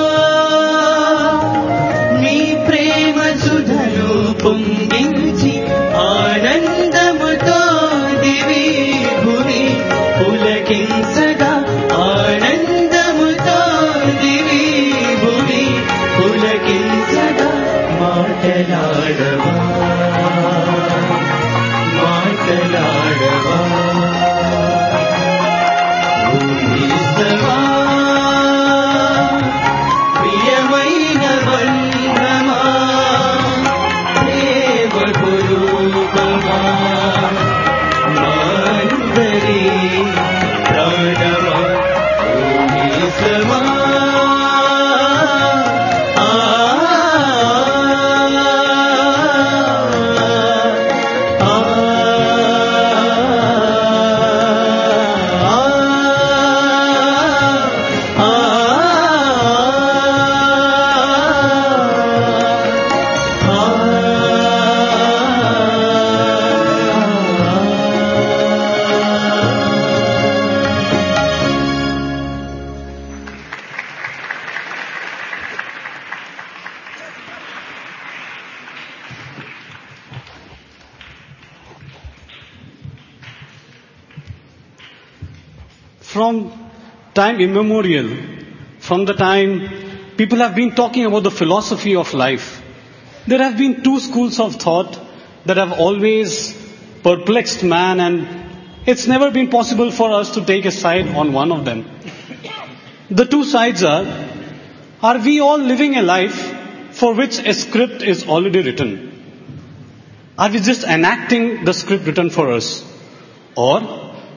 మీ ప్రేమ సుధలు పొందించి ఆనందముతో దివి భువి పులకించగా ఆనందముతో దివి భువి పులకించగా మాటలాడవా మాటలాడవా ఓ నేస్తమా ప్రియమైన బంధమా ప్రేమకు రూపమా మా అందరి ప్రాణమా ఓ నేస్తమా From time immemorial, from the time people have been talking about the philosophy of life, there have been two schools of thought that have always perplexed man, and it's never been possible for us to take a side on one of them. The two sides are we all living a life for which a script is already written? Are we just enacting the script written for us? Or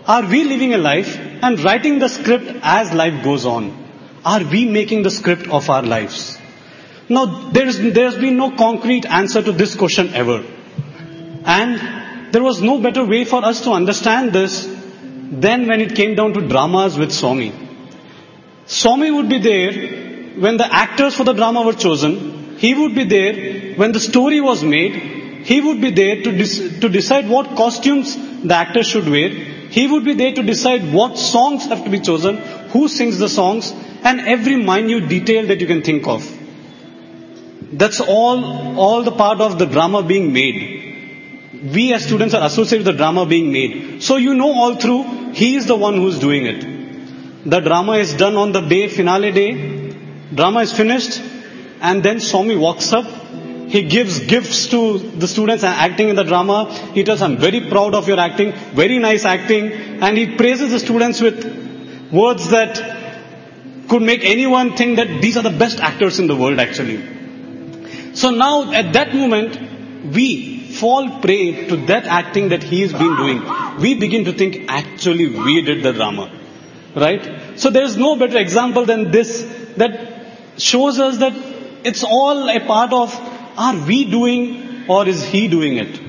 Are we living a life and writing the script as life goes on? Are we making the script of our lives? Now, there's been no concrete answer to this question ever. And there was no better way for us to understand this than when it came down to dramas with Swami. Swami would be there when the actors for the drama were chosen. He would be there when the story was made. He would be there to decide what costumes the actors should wear. He would be there to decide what songs have to be chosen, who sings the songs, and every minute detail that you can think of. That's all the part of the drama being made. We as students are associated with the drama being made. So you know all through, he is the one who's doing it. The drama is done on the day, finale day. Drama is finished, and then Swami walks up. He gives gifts to the students acting in the drama. He tells, I'm very proud of your acting, very nice acting. And he praises the students with words that could make anyone think that these are the best actors in the world actually. So now at that moment, we fall prey to that acting that he has been doing. We begin to think, actually we did the drama. Right? So there is no better example than this that shows us that it's all a part of, are we doing or is he doing it?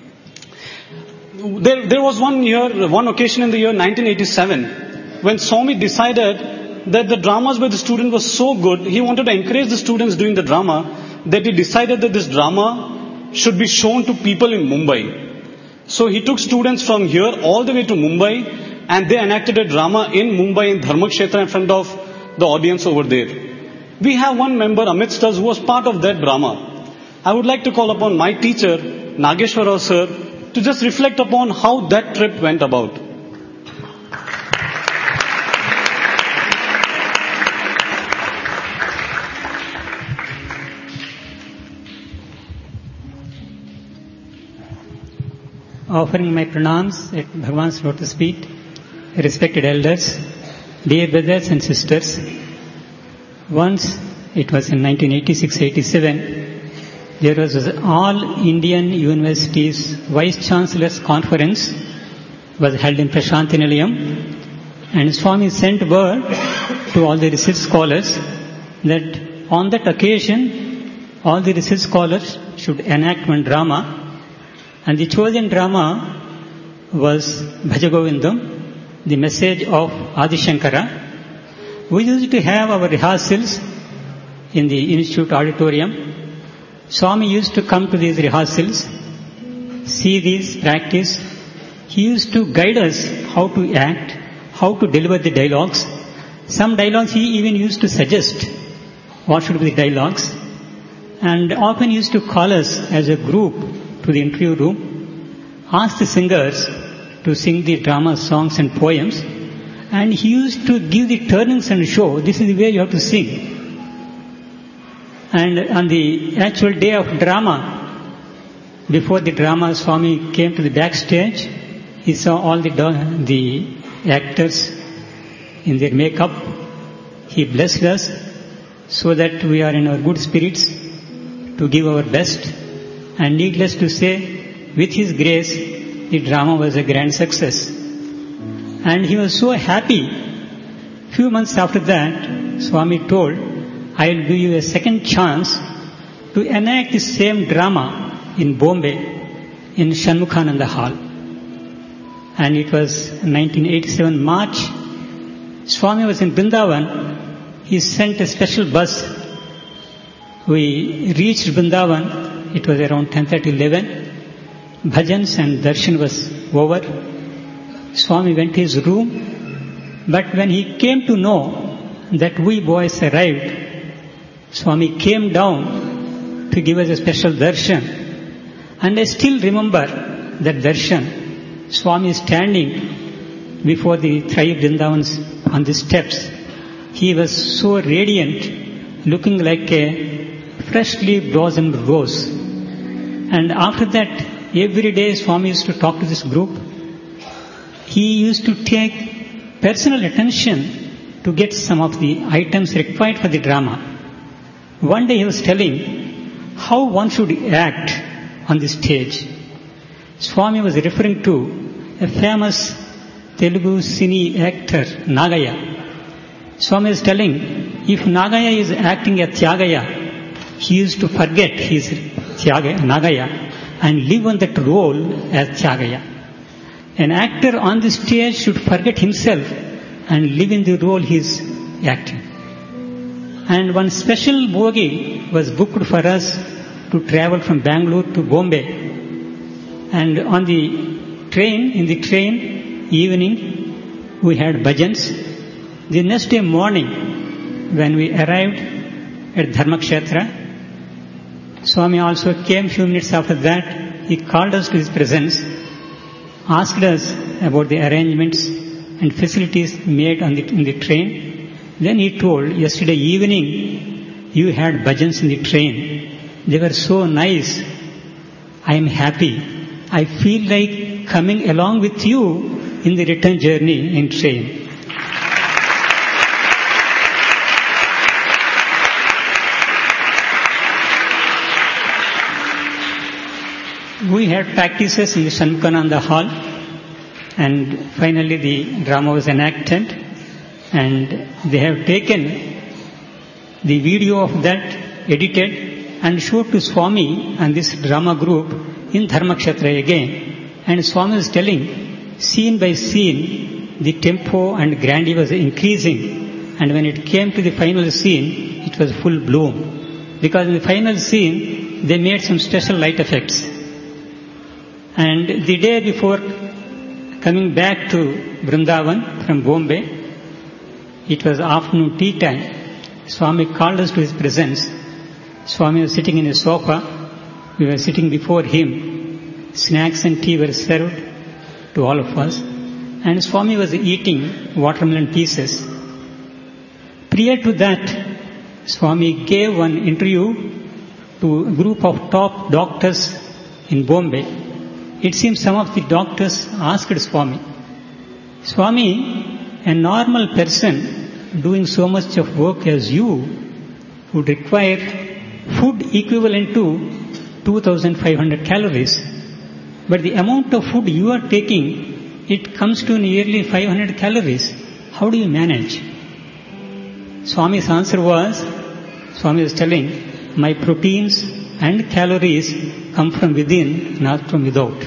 There was one occasion in the year 1987 when Swami decided that the dramas by the student was so good, he wanted to encourage the students doing the drama, that he decided that this drama should be shown to people in Mumbai. So he took students from here all the way to Mumbai, and they enacted a drama in Mumbai in Dharmakshetra in front of the audience over there. We have one member amidst us who was part of that drama. I would like to call upon my teacher, Nageshwar Rao sir, to just reflect upon how that trip went about. Offering my pranams at Bhagwan's lotus feet, respected elders, dear brothers and sisters. Once, it was in 1986-87, there was an all Indian Universities Vice Chancellor's Conference was held in Prashanti Nilayam, and Swami sent word to all the research scholars that on that occasion all the research scholars should enact one drama, and the chosen drama was Bhajagovindam, the message of Adi Shankara. We used to have our rehearsals in the institute auditorium. Swami used to come to these rehearsals, see these practice. He used to guide us how to act, how to deliver the dialogues. Some dialogues he even used to suggest what should be the dialogues. And often used to call us as a group to the interview room, ask the singers to sing the drama songs and poems, and he used to give the turnings and show, this is the way you have to sing. And on the actual day of drama, before the drama, Swami came to the backstage. He saw all the actors in their makeup. He blessed us so that we are in our good spirits to give our best. And needless to say, with his grace, the drama was a grand success. And he was so happy. Few months after that, Swami told, I will give you a second chance to enact the same drama in Bombay, in Shanmukhananda Hall. And it was 1987 March. Swami was in Vrindavan. He sent a special bus. We reached Vrindavan. It was around 10:30-11. Bhajans and darshan was over. Swami went to his room. But when he came to know that we boys arrived, Swami came down to give us a special darshan. And I still remember that darshan. Swami standing before the Thrive Vrindavans on the steps. He was so radiant, looking like a freshly blossomed rose. And after that, every day Swami used to talk to this group. He used to take personal attention to get some of the items required for the drama. One day he was telling how one should act on the stage. Swami was referring to a famous Telugu cine actor Nagaya. Swami is telling, if Nagaya is acting as Tyagaya, he used to forget his Nagaya and live on that role as Tyagaya. An actor on the stage should forget himself and live in the role he is acting. And one special bogie was booked for us to travel from Bangalore to Bombay. And on the train, evening, we had bhajans. The next day morning, when we arrived at Dharmakshetra, Swami also came few minutes after that. He called us to his presence, asked us about the arrangements and facilities made in the train. Then he told, yesterday evening you had bhajans in the train. They were so nice. I am happy. I feel like coming along with you in the return journey in train. We had practices in the Shanmukananda hall, and finally the drama was enacted, and they have taken the video of that, edited and showed to Swami and this drama group in Dharmakshetra again. And Swami was telling, scene by scene, the tempo and grandeur was increasing, and when it came to the final scene, it was full bloom. Because in the final scene, they made some special light effects. And the day before coming back to Vrindavan from Bombay, it was afternoon tea time. Swami called us to his presence. Swami was sitting in a sofa. We were sitting before him. Snacks and tea were served to all of us. And Swami was eating watermelon pieces. Prior to that, Swami gave one interview to a group of top doctors in Bombay. It seems some of the doctors asked Swami, Swami, a normal person doing so much of work as you would require food equivalent to 2,500 calories. But the amount of food you are taking, it comes to nearly 500 calories. How do you manage? Swami's answer was, Swami was telling, my proteins and calories come from within, not from without.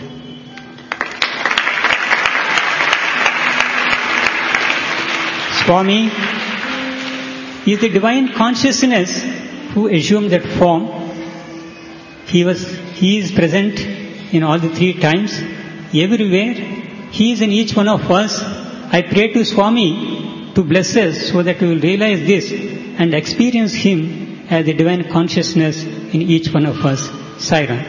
Swami is the divine consciousness who assumed that form. He is present in all the three times, everywhere. He is in each one of us. I pray to Swami to bless us so that we will realize this and experience Him as the divine consciousness in each one of us. Sai Ram.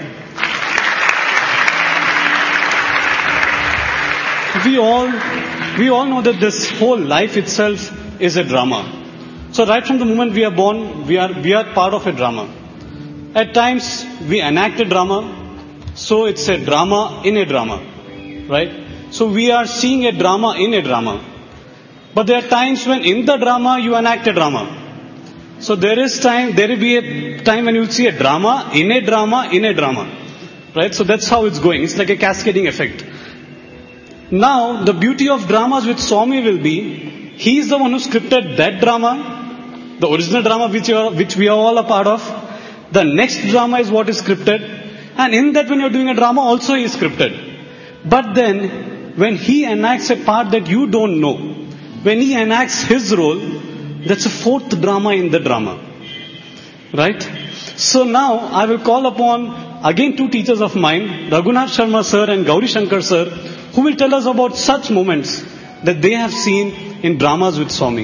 We all know that this whole life itself is a drama. So right from the moment we are born, we are part of a drama. At times we enact a drama, so it's a drama in a drama, right? So we are seeing a drama in a drama. But there are times when in the drama you enact a drama. So there will be a time when you will see a drama in a drama in a drama, right? So that's how it's going. It's like a cascading effect. Now, the beauty of dramas with Swami will be, he is the one who scripted that drama, the original drama which we are all a part of. The next drama is what is scripted. And in that, when you are doing a drama, also he is scripted. But then, when he enacts a part that you don't know, when he enacts his role, that's a fourth drama in the drama. Right? So now, I will call upon, again, two teachers of mine, Raghunath Sharma sir and Gauri Shankar sir, who will tell us about such moments that they have seen in dramas with Swami.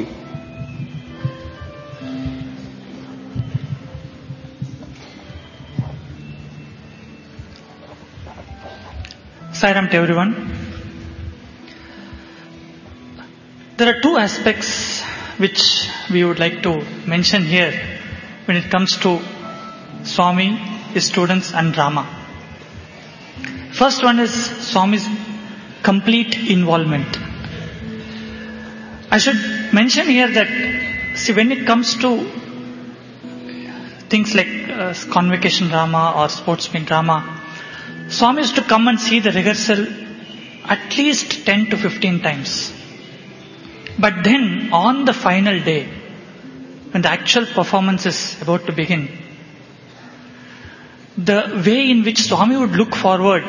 Sairam to everyone. There are two aspects which we would like to mention here when it comes to Swami, his students and drama. First one is Swami's complete involvement. I should mention here that, see, when it comes to things like convocation drama or sportsman drama, Swami used to come and see the rehearsal at least 10 to 15 times. But then on the final day, when the actual performance is about to begin, the way in which Swami would look forward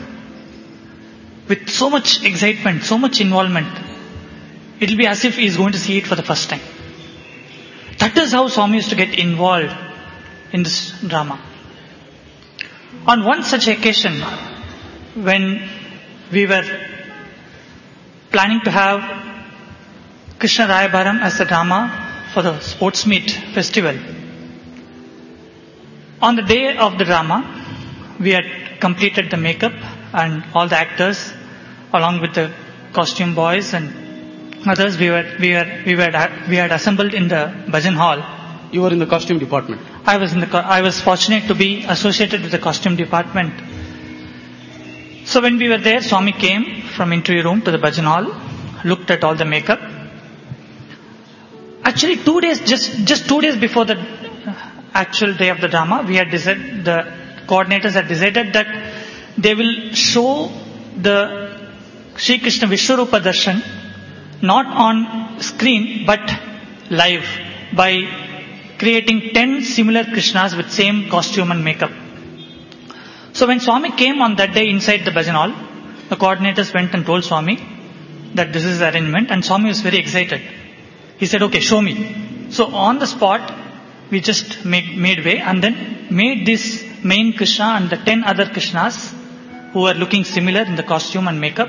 with so much excitement, so much involvement, it will be as if he is going to see it for the first time. That is how Swami used to get involved in this drama. On one such occasion, when we were planning to have Krishna Rayabharam as the drama for the sports meet festival, on the day of the drama, we had completed the makeup and all the actors, along with the costume boys and others, we had assembled in the bhajan hall. You were in the costume department. I was fortunate to be associated with the costume department. So when we were there, Swami came from interview room to the bhajan hall, looked at all the makeup. Actually, 2 days, just 2 days before the actual day of the drama, the coordinators had decided that they will show the Sri Krishna Vishwarupa Darshan not on screen but live by creating 10 similar Krishnas with same costume and makeup. So when Swami came on that day inside the bhajan hall, the coordinators went and told Swami that this is the arrangement, and Swami was very excited. He said, okay, show me. So on the spot, we just made way and then made this main Krishna and the 10 other Krishnas who were looking similar in the costume and makeup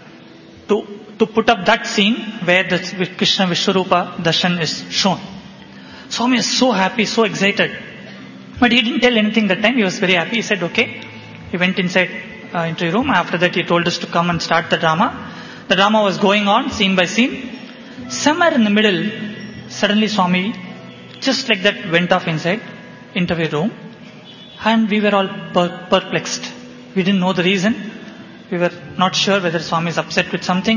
to put up that scene where the Krishna Vishwarupa Darshan is shown. Swami is so happy, so excited. But he didn't tell anything that time. He was very happy. He said, okay. He went inside into a room. After that, he told us to come and start the drama. The drama was going on, scene by scene. Somewhere in the middle, suddenly Swami, just like that, went off inside interview room. And we were all perplexed. We didn't know the reason. We were not sure whether Swami is upset with something.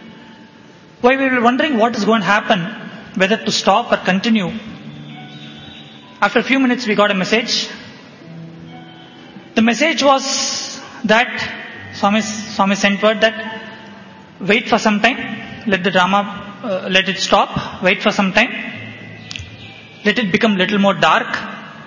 Why we were wondering what is going to happen, whether to stop or continue. After a few minutes, we got a message. The message was that Swami sent word that wait for some time, let the drama, let it stop, wait for some time, let it become little more dark,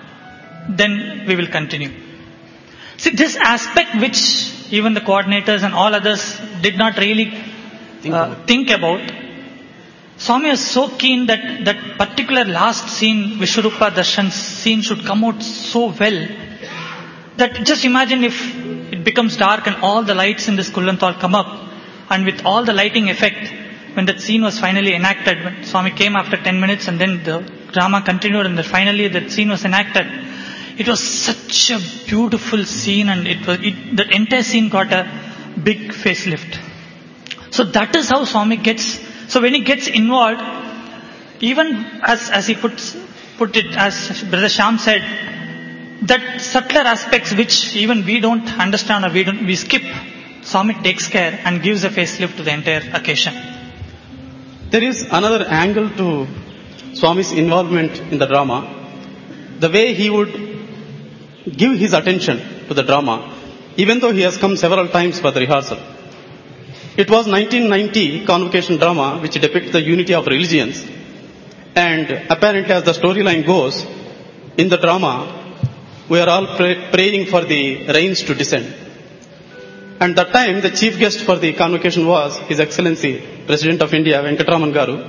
then we will continue. See, this aspect which even the coordinators and all others did not really think about, Swami was so keen that that particular last scene, Vishwarupa Darshan scene, should come out so well that just imagine if it becomes dark and all the lights in this Kullanthal come up, and with all the lighting effect, when that scene was finally enacted, when Swami came after 10 minutes and then the drama continued and then finally that scene was enacted, it was such a beautiful scene, and the entire scene got a big facelift. So that is how Swami gets. So when he gets involved, even as he put it, as Brother Shyam said, that subtler aspects which even we don't understand or we skip, Swami takes care and gives a facelift to the entire occasion. There is another angle to Swami's involvement in the drama. The way he would give his attention to the drama, even though he has come several times for the rehearsal. It was 1990 convocation drama which depicts the unity of religions, and apparently as the storyline goes, in the drama we are all praying for the rains to descend. And that time the chief guest for the convocation was His Excellency President of India Venkatraman Garu,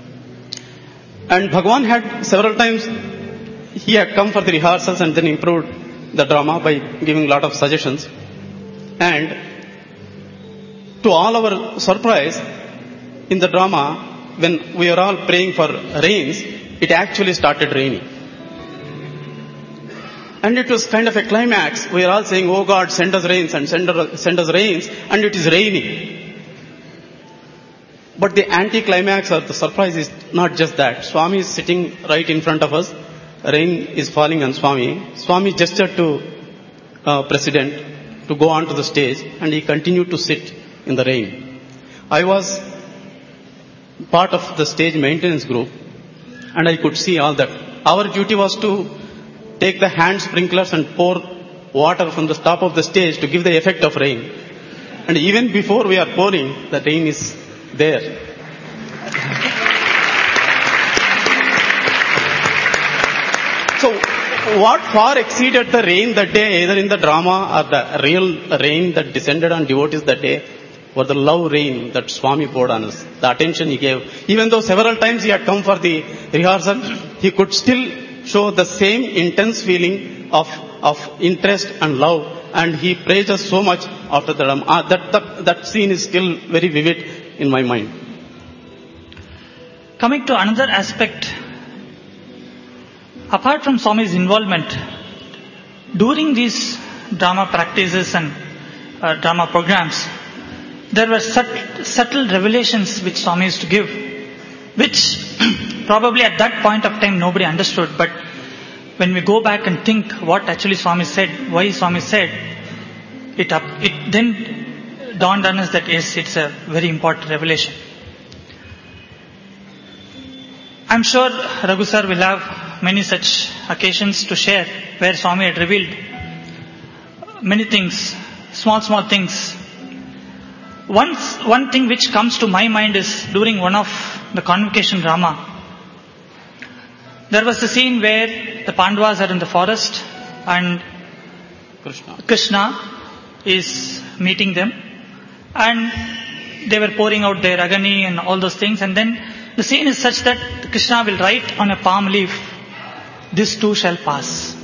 and Bhagwan had several times he had come for the rehearsals and then improved the drama by giving a lot of suggestions. And to all our surprise, in the drama, when we were all praying for rains, it actually started raining. And it was kind of a climax. We are all saying, oh God, send us rains and send us rains, and it is raining. But the anti-climax or the surprise is not just that. Swami is sitting right in front of us. Rain is falling on Swami. Swami gestured to President to go on to the stage, and he continued to sit in the rain. I was part of the stage maintenance group, and I could see all that. Our duty was to take the hand sprinklers and pour water from the top of the stage to give the effect of rain. And even before we are pouring, the rain is there. So, what far exceeded the rain that day, either in the drama or the real rain that descended on devotees that day, was the love rain that Swami poured on us. The attention he gave. Even though several times he had come for the rehearsal, he could still show the same intense feeling of interest and love. And he praised us so much after the drama. That scene is still very vivid in my mind. Coming to another aspect, apart from Swami's involvement, during these drama practices and drama programs, there were subtle revelations which Swami used to give, which probably at that point of time nobody understood. But when we go back and think what actually Swami said, why Swami said, it then dawned on us that yes, it's a very important revelation. I'm sure Raghu sir will have many such occasions to share where Swami had revealed many things, small things. One thing which comes to my mind is during one of the convocation drama, there was a scene where the Pandavas are in the forest and Krishna is meeting them, and they were pouring out their agani and all those things, and then the scene is such that Krishna will write on a palm leaf, "This too shall pass."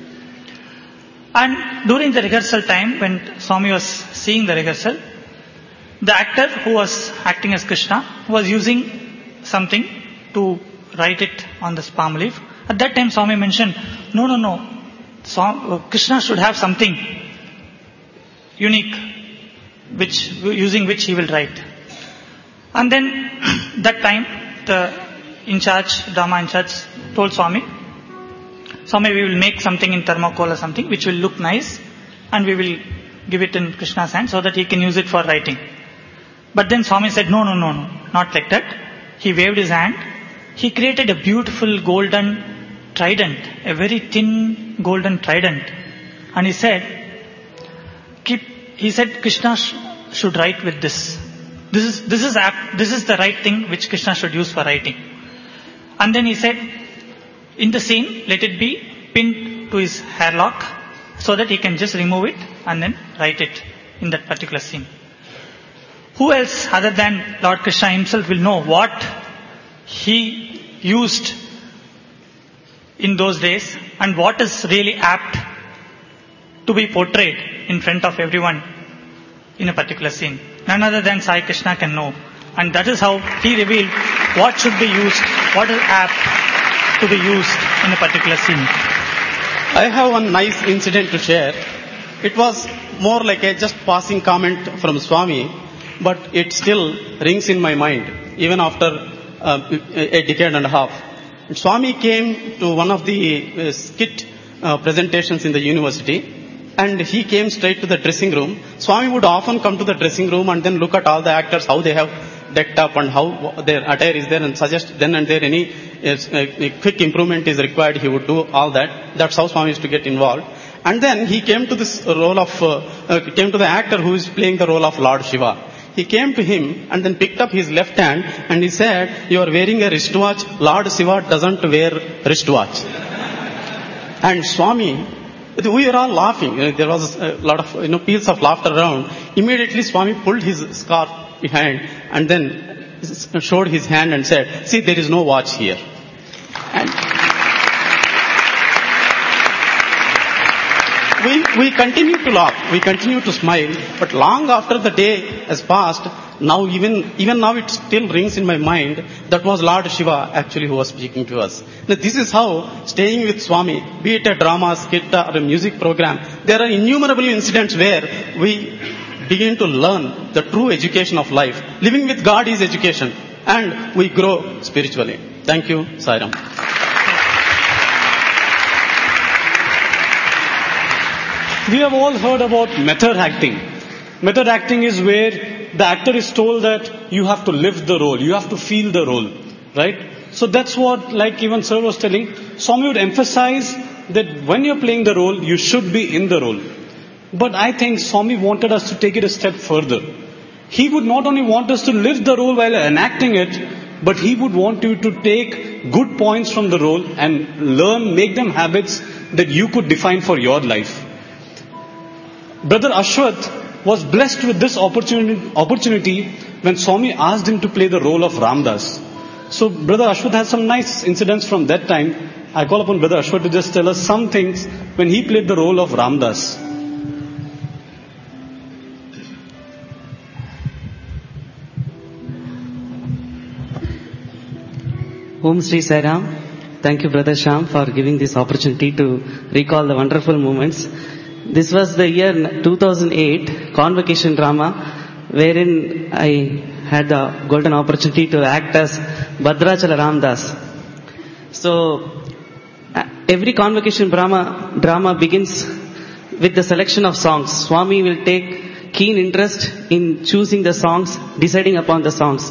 And during the rehearsal time, when Swami was seeing the rehearsal, the actor who was acting as Krishna was using something to write it on this palm leaf. At that time Swami mentioned, no, Krishna should have something unique using which he will write. And then that time the drama in charge told Swami, we will make something in thermocol or something which will look nice, and we will give it in Krishna's hand so that he can use it for writing. But then Swami said, no, not like that. He waved his hand. He created a beautiful golden trident, a very thin golden trident. And he said, Krishna should write with this. This is the right thing which Krishna should use for writing. And then he said, in the scene, let it be pinned to his hairlock so that he can just remove it and then write it in that particular scene. Who else other than Lord Krishna himself will know what he used in those days and what is really apt to be portrayed in front of everyone in a particular scene? None other than Sai Krishna can know. And that is how he revealed what should be used, what is apt to be used in a particular scene. I have one nice incident to share. It was more like a just passing comment from Swami, but it still rings in my mind, even after a decade and a half. Swami came to one of the skit presentations in the university, and he came straight to the dressing room. Swami would often come to the dressing room and then look at all the actors, how they have decked up and how their attire is there, and suggest then and there any quick improvement is required. He would do all that. That's how Swami used to get involved. And then he came to this role of, came to the actor who is playing the role of Lord Shiva. He came to him and then picked up his left hand and he said, "You are wearing a wristwatch. Lord Shiva doesn't wear wristwatch." And Swami, we were all laughing. There was a lot of peals of laughter around. Immediately Swami pulled his scarf behind and then showed his hand and said, "See, there is no watch here." And we continue to laugh, we continue to smile, but long after the day has passed, now even now it still rings in my mind. That was Lord Shiva actually who was speaking to us. Now this is how staying with Swami, be it a drama, skit or a music program, there are innumerable incidents where we begin to learn the true education of life. Living with God is education, and we grow spiritually. Thank you, Sairam. We have all heard about method acting. Method acting is where the actor is told that you have to live the role, you have to feel the role, right? So that's what, like even Sir was telling, Swami would emphasize that when you're playing the role, you should be in the role. But I think Swami wanted us to take it a step further. He would not only want us to live the role while enacting it, but he would want you to take good points from the role and learn, make them habits that you could define for your life. Brother Ashwath was blessed with this opportunity when Swami asked him to play the role of Ramdas. So Brother Ashwath has some nice incidents from that time. I call upon Brother Ashwath to just tell us some things when he played the role of Ramdas. Om Sri Sai Ram. Thank you, Brother Shyam, for giving this opportunity to recall the wonderful moments. This was the year 2008 convocation drama, wherein I had the golden opportunity to act as Bhadrachala Ramdas. So, every convocation drama begins with the selection of songs. Swami will take keen interest in choosing the songs, deciding upon the songs.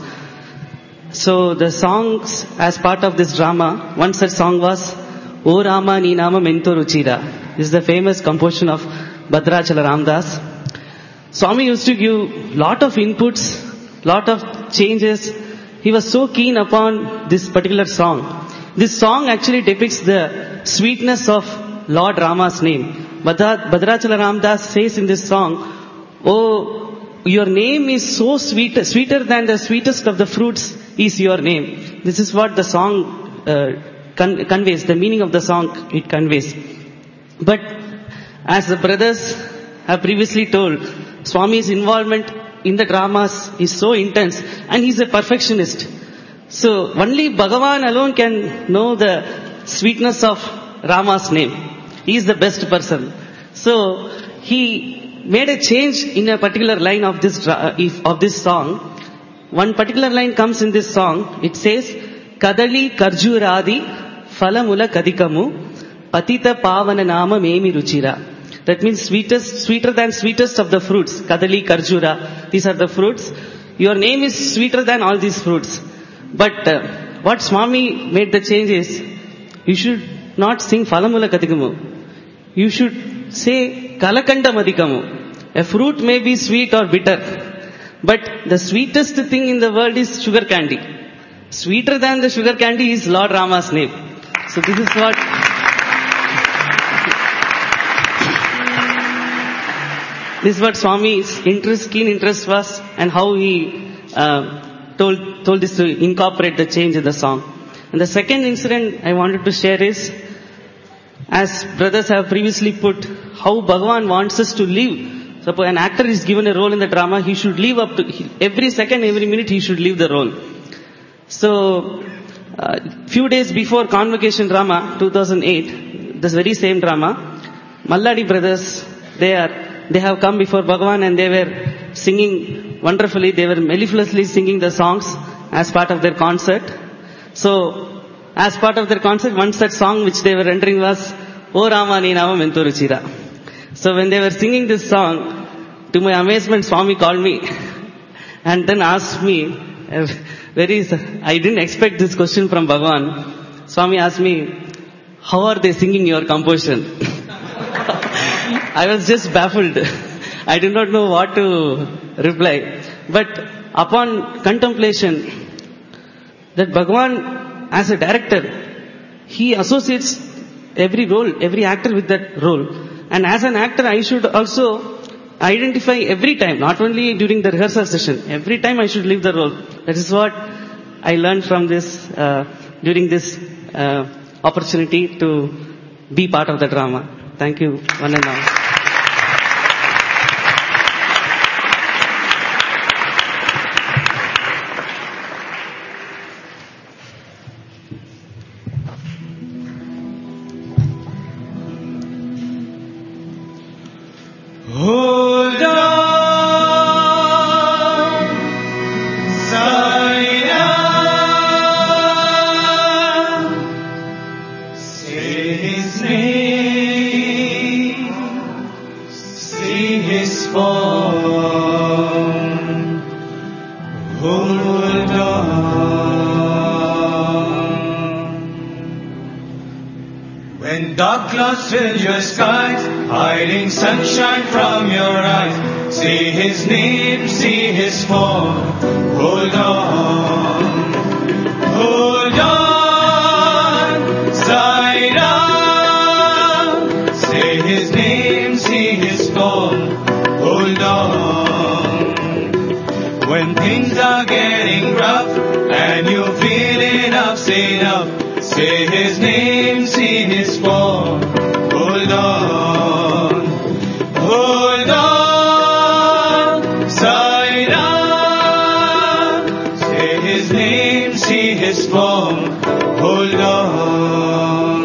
So the songs as part of this drama, one such song was O Rama Ni Nama Mento Ruchira. This is the famous composition of Bhadrachala Ramdas. Swami used to give lot of inputs, lot of changes. He was so keen upon this particular song. This song actually depicts the sweetness of Lord Rama's name. Bhadrachala Ramdas says in this song, "Oh, your name is so sweet, sweeter than the sweetest of the fruits is your name." This is what the song conveys, the meaning of the song it conveys. But as the brothers have previously told, Swami's involvement in the dramas is so intense and he's a perfectionist. So only Bhagavan alone can know the sweetness of Rama's name. He is the best person. So he made a change in a particular line of this song. One particular line comes in this song. It says, Kadali Karjuradi Falamula Kadikamu Patita Pavana Nama Memi Ruchira. That means sweeter than sweetest of the fruits. Kadali Karjura. These are the fruits. Your name is sweeter than all these fruits. But what Swami made the change is, you should not sing Falamula Kadikamu. You should say Kalakanda Madikamu. A fruit may be sweet or bitter, but the sweetest thing in the world is sugar candy. Sweeter than the sugar candy is Lord Rama's name. So this is what Swami's keen interest was, and how he told this to incorporate the change in the song. And the second incident I wanted to share is, as brothers have previously put, how Bhagavan wants us to live. Suppose an actor is given a role in the drama, he should live up to, every second, every minute he should live the role. So, few days before convocation drama, 2008, this very same drama, Malladi brothers, they have come before Bhagavan and they were singing wonderfully, they were mellifluously singing the songs as part of their concert. So, as part of their concert, one such song which they were rendering was, O Rama Ni Nama Mento Ruchira. So when they were singing this song, to my amazement, Swami called me and then asked me, I didn't expect this question from Bhagavan. Swami asked me, how are they singing your composition? I was just baffled. I did not know what to reply. But upon contemplation, that Bhagavan, as a director, he associates every role, every actor with that role. And as an actor, I should also identify every time, not only during the rehearsal session, every time I should live the role. That is what I learned from this, during this opportunity to be part of the drama. Thank you, one and all. Hold on, Sai Ram, say his name. When dark clouds fill your skies, hiding sunshine from your eyes, say His name, see His form. Hold on, hold on, Sai Ram. Say His name, see His form. Hold on. When things are getting rough and you feel enough's enough, say His name, see His form. Hold on, hold on, Sai Ram. Say His name, see His form. Hold on.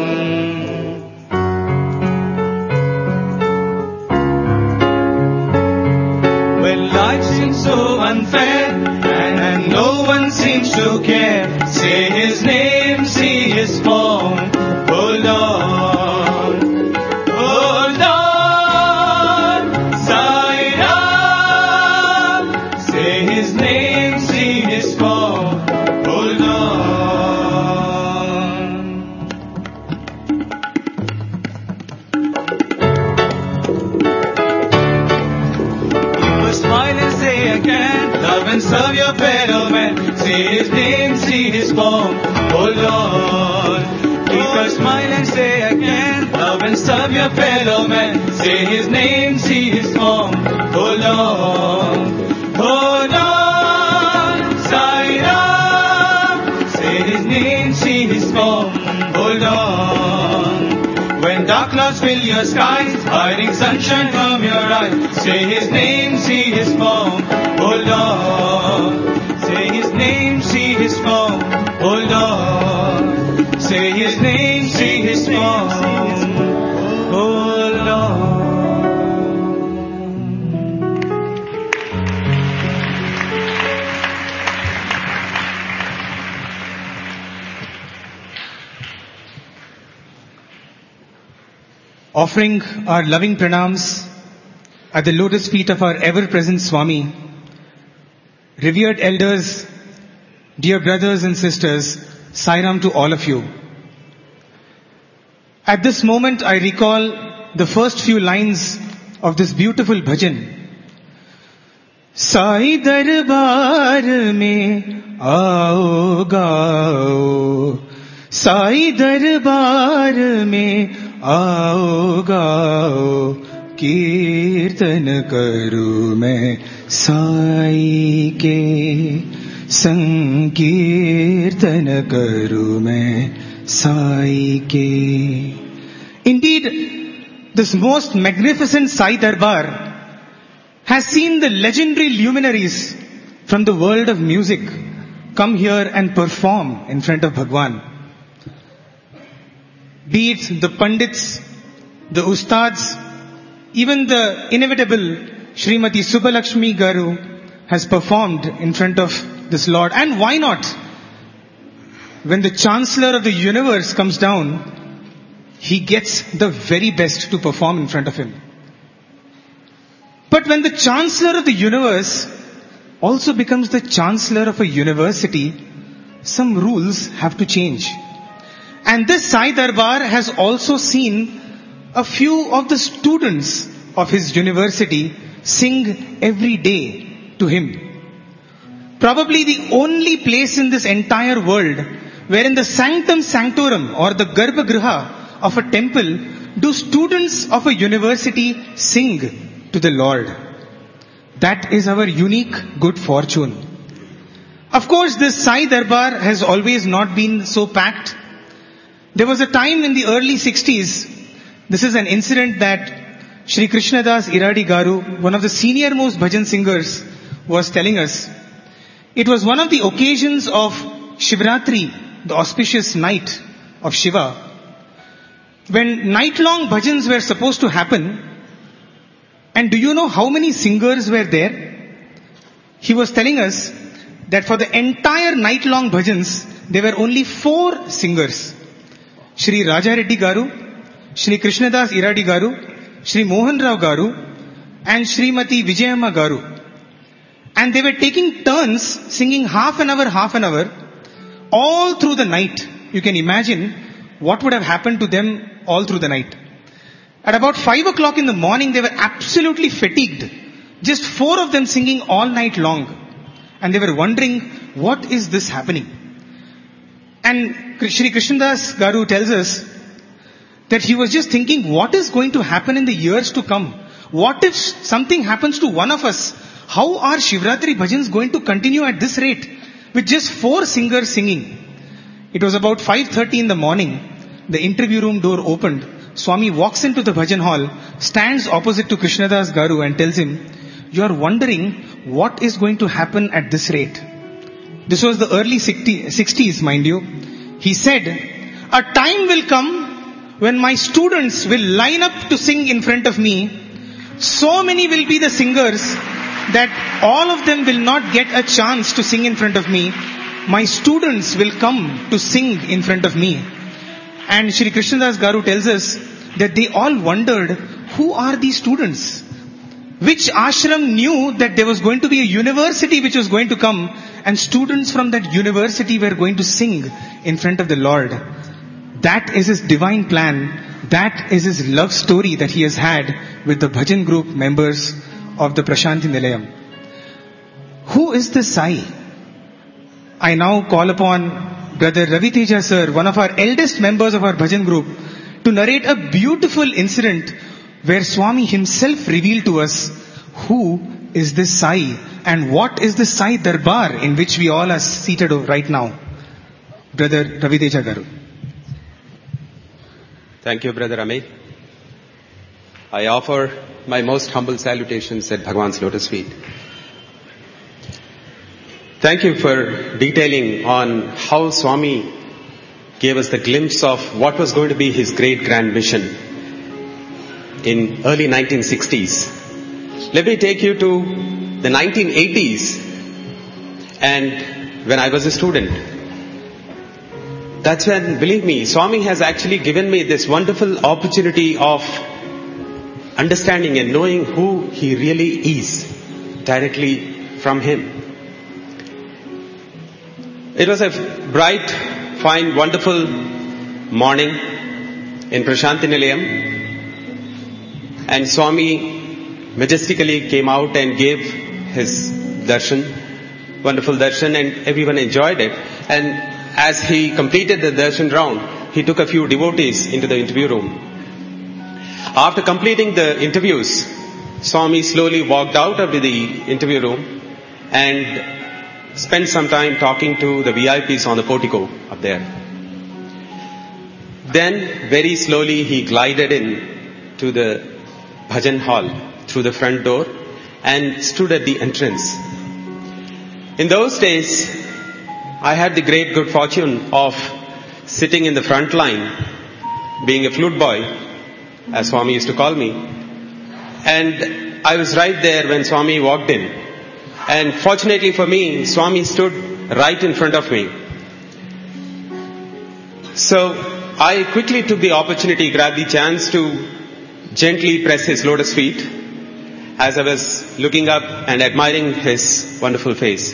When life seems so unfair and no one seems to care, say His name, see His form. Hold on, hold on, Sai Ram. Say His name, see His form. Hold on. You smile and say again, love and serve your fellow man. Say His name, see His form. Hold on. Keep a smile and say again, love and serve your fellow man. Say His name, see His form. Hold on, hold on, Sai Ram. Say His name, see His form. Hold on. When dark clouds fill your skies, hiding sunshine from your eyes, say His name, see His form. Hold on. Say His name, see His form. Hold on. Say His name, see His form. Hold on. Offering our loving pranams at the lotus feet of our ever-present Swami, revered elders, dear brothers and sisters, Sai Ram to all of you. At this moment, I recall the first few lines of this beautiful bhajan. Sai darbar mein aao gao, Sai darbar mein aao gao, कीर्तन करूं मैं साई के संकीर्तन करूं मैं साई के. Indeed, this most magnificent Sai Darbar has seen the legendary luminaries from the world of music come here and perform in front of Bhagwan. Be it the Pandits, the Ustads, even the inevitable Srimati Subbalakshmi Garu has performed in front of this Lord. And why not? When the Chancellor of the universe comes down, he gets the very best to perform in front of him. But when the Chancellor of the universe also becomes the Chancellor of a university, some rules have to change. And this Sai Darbar has also seen a few of the students of his university sing every day to him. Probably the only place in this entire world where in the sanctum sanctorum or the Garbhagriha of a temple do students of a university sing to the Lord. That is our unique good fortune. Of course, this Sai Darbar has always not been so packed. There was a time in the early 60s, this is an incident that Shri Krishnadas Iradi Garu, one of the senior most bhajan singers, was telling us. It was one of the occasions of Shivratri, the auspicious night of Shiva, when night-long bhajans were supposed to happen. And do you know how many singers were there? He was telling us that for the entire night-long bhajans, there were only 4 singers. Shri Raja Reddy Garu, Shri Krishnadas Iradi Garu, Shri Mohan Rao Garu, and Srimati Vijayamma Garu. And they were taking turns singing half an hour, all through the night. You can imagine what would have happened to them all through the night. At about 5 o'clock in the morning, they were absolutely fatigued. Just 4 of them singing all night long. And they were wondering, what is this happening? And Sri Krishnadas Garu tells us that he was just thinking, what is going to happen in the years to come? What if something happens to one of us? How are Shivratri bhajans going to continue at this rate? With just 4 singers singing. It was about 5:30 in the morning. The interview room door opened. Swami walks into the bhajan hall, stands opposite to Krishnadas Garu and tells him, you are wondering what is going to happen at this rate. This was the early 60s, mind you. He said, a time will come when my students will line up to sing in front of me. So many will be the singers that all of them will not get a chance to sing in front of me. My students will come to sing in front of me. And Shri Krishnadas Garu tells us that they all wondered, who are these students? Which ashram knew that there was going to be a university which was going to come, and students from that university were going to sing in front of the Lord. That is His divine plan. That is His love story that He has had with the bhajan group members of the Prashanti Nilayam. Who is this Sai? I now call upon Brother Ravi Teja sir, one of our eldest members of our bhajan group, to narrate a beautiful incident where Swami himself revealed to us who is this Sai and what is the Sai Darbar in which we all are seated right now. Brother Ravi Teja Garu. Thank you, Brother Amit. I offer my most humble salutations at Bhagwan's lotus feet. Thank you for detailing on how Swami gave us the glimpse of what was going to be his great grand mission in early 1960s. Let me take you to the 1980s and when I was a student. That's when, believe me, Swami has actually given me this wonderful opportunity of understanding and knowing who he really is directly from him. It was a bright, fine, wonderful morning in Prashanti Nilayam. And Swami majestically came out and gave his darshan, wonderful darshan, and everyone enjoyed it. And as he completed the darshan round, he took a few devotees into the interview room. After completing the interviews, Swami slowly walked out of the interview room and spent some time talking to the VIPs on the portico up there. Then, very slowly, he glided in to the bhajan hall through the front door and stood at the entrance. In those days, I had the great good fortune of sitting in the front line, being a flute boy, as Swami used to call me. And I was right there when Swami walked in. And fortunately for me, Swami stood right in front of me. So I quickly took the opportunity, grabbed the chance to gently press his lotus feet as I was looking up and admiring his wonderful face.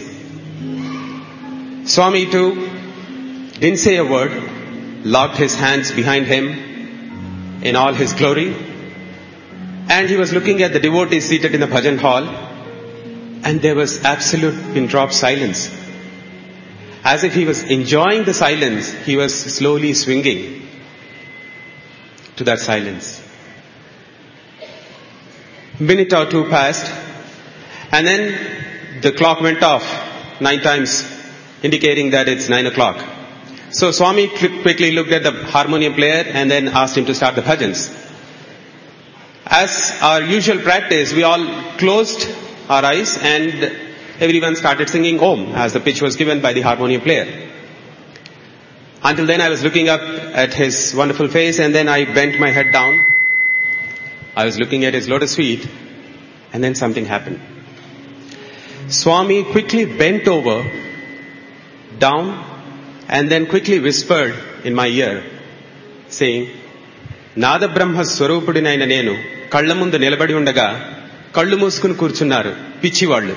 Swami too didn't say a word, locked his hands behind him in all his glory, and he was looking at the devotees seated in the bhajan hall, and there was absolute pin-drop silence. As if he was enjoying the silence, he was slowly swinging to that silence. Minute or two passed, and then the clock went off 9 times, indicating that it's 9 o'clock. So Swami quickly looked at the harmonium player and then asked him to start the bhajans. As our usual practice, we all closed our eyes and everyone started singing Om as the pitch was given by the harmonium player. Until then I was looking up at his wonderful face, and then I bent my head down. I was looking at his lotus feet, and then something happened. Swami quickly bent over, down, and then quickly whispered in my ear, saying, Nada Brahma Swarupudinaina Nenu, Kalla Mundu Nilabadi Undaga, Kallu Moosukuni Kurchunnaru, Pichi Vallu.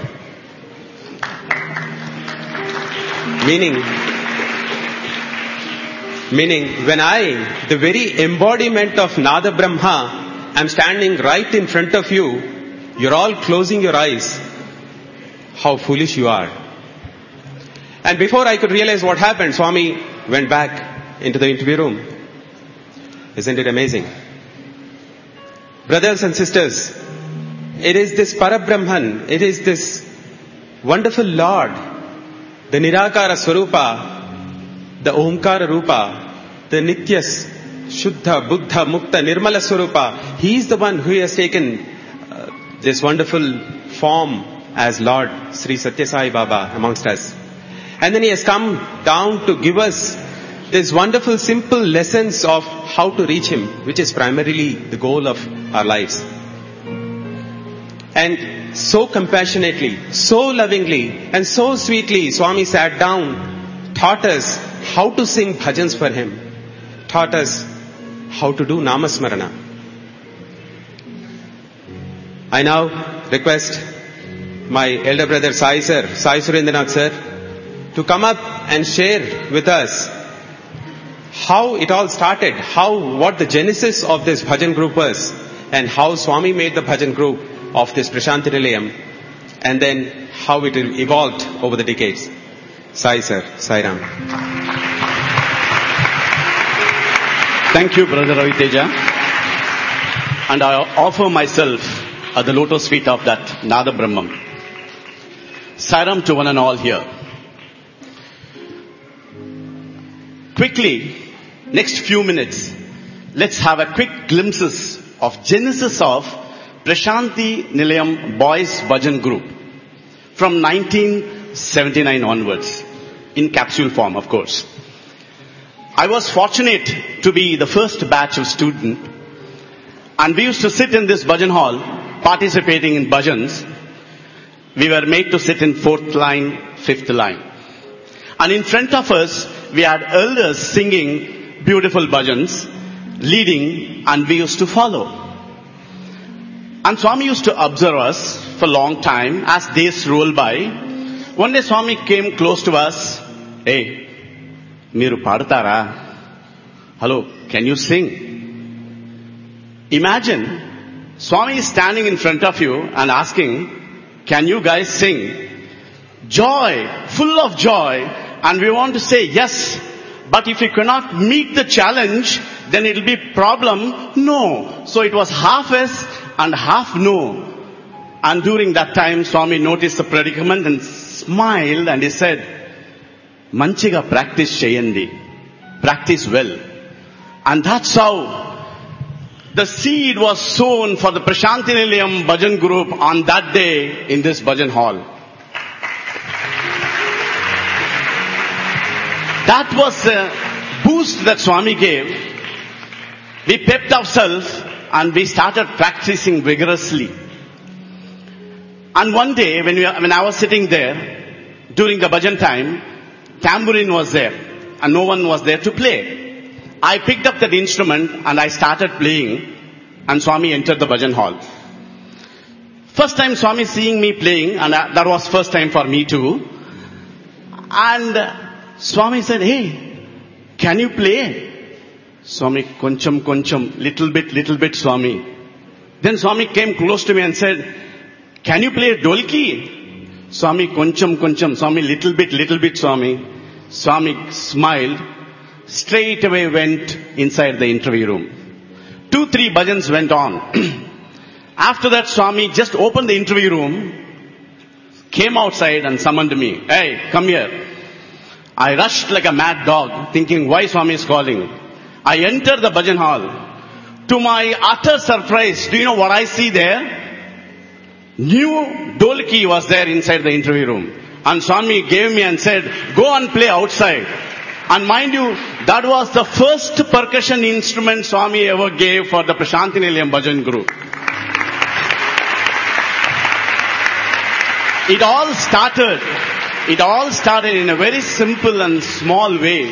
Meaning, when I, the very embodiment of Nada Brahma, am standing right in front of you, you're all closing your eyes. How foolish you are. And before I could realize what happened, Swami went back into the interview room. Isn't it amazing? Brothers and sisters, it is this Parabrahman, it is this wonderful Lord, the Nirakara Swarupa, the Omkara Rupa, the Nityas, Shuddha, Buddha, Mukta, Nirmala Swarupa. He is the one who has taken this wonderful form as Lord Sri Satya Sai Baba amongst us. And then he has come down to give us these wonderful simple lessons of how to reach him, which is primarily the goal of our lives. And so compassionately, so lovingly, and so sweetly, Swami sat down, taught us how to sing bhajans for him, taught us how to do namasmarana. I now request my elder brother Sai sir, Sai Surendranath sir, to come up and share with us how it all started, what the genesis of this bhajan group was, and how Swami made the bhajan group of this Prashanti Nilayam, and then how it evolved over the decades. Sai sir, Sai Ram. Thank you, Brother Ravi Teja. And I offer myself at the lotus feet of that Nada Brahman. Sai Ram to one and all here. Quickly, next few minutes, let's have a quick glimpses of genesis of Prashanti Nilayam Boys Bhajan Group from 1979 onwards, in capsule form, of course. I was fortunate to be the first batch of student, and we used to sit in this bhajan hall, participating in bhajans. We were made to sit in 4th line, 5th line. And in front of us, we had elders singing beautiful bhajans, leading, and we used to follow. And Swami used to observe us for a long time as days rolled by. One day Swami came close to us. Hey, Miru Padatara? Hello, can you sing? Imagine, Swami is standing in front of you and asking, can you guys sing? Joy, full of joy. And we want to say yes. But if you cannot meet the challenge, then it will be problem. No. So it was half yes and half no. And during that time, Swami noticed the predicament and smiled and he said, Manchiga practice cheyandi. Practice well. And that's how the seed was sown for the Prashanti Nilayam Bhajan group on that day in this Bhajan hall. That was a boost that Swami gave. We pepped ourselves and we started practicing vigorously. And one day when I was sitting there during the bhajan time, tambourine was there and no one was there to play. I picked up that instrument and I started playing and Swami entered the bhajan hall. First time Swami seeing me playing, and that was first time for me too. And Swami said, hey, can you play? Swami, koncham, little bit, Swami. Then Swami came close to me and said, can you play dolki? Swami, koncham, Swami, little bit, Swami. Swami smiled, straight away went inside the interview room. 2-3 bhajans went on. After that, Swami just opened the interview room, came outside and summoned me. Hey, come here. I rushed like a mad dog, thinking why Swami is calling. I entered the bhajan hall. To my utter surprise, do you know what I see there? New dolki was there inside the interview room. And Swami gave me and said, go and play outside. And mind you, that was the first percussion instrument Swami ever gave for the Prashanti Nilayam Bhajan group. It all started in a very simple and small way.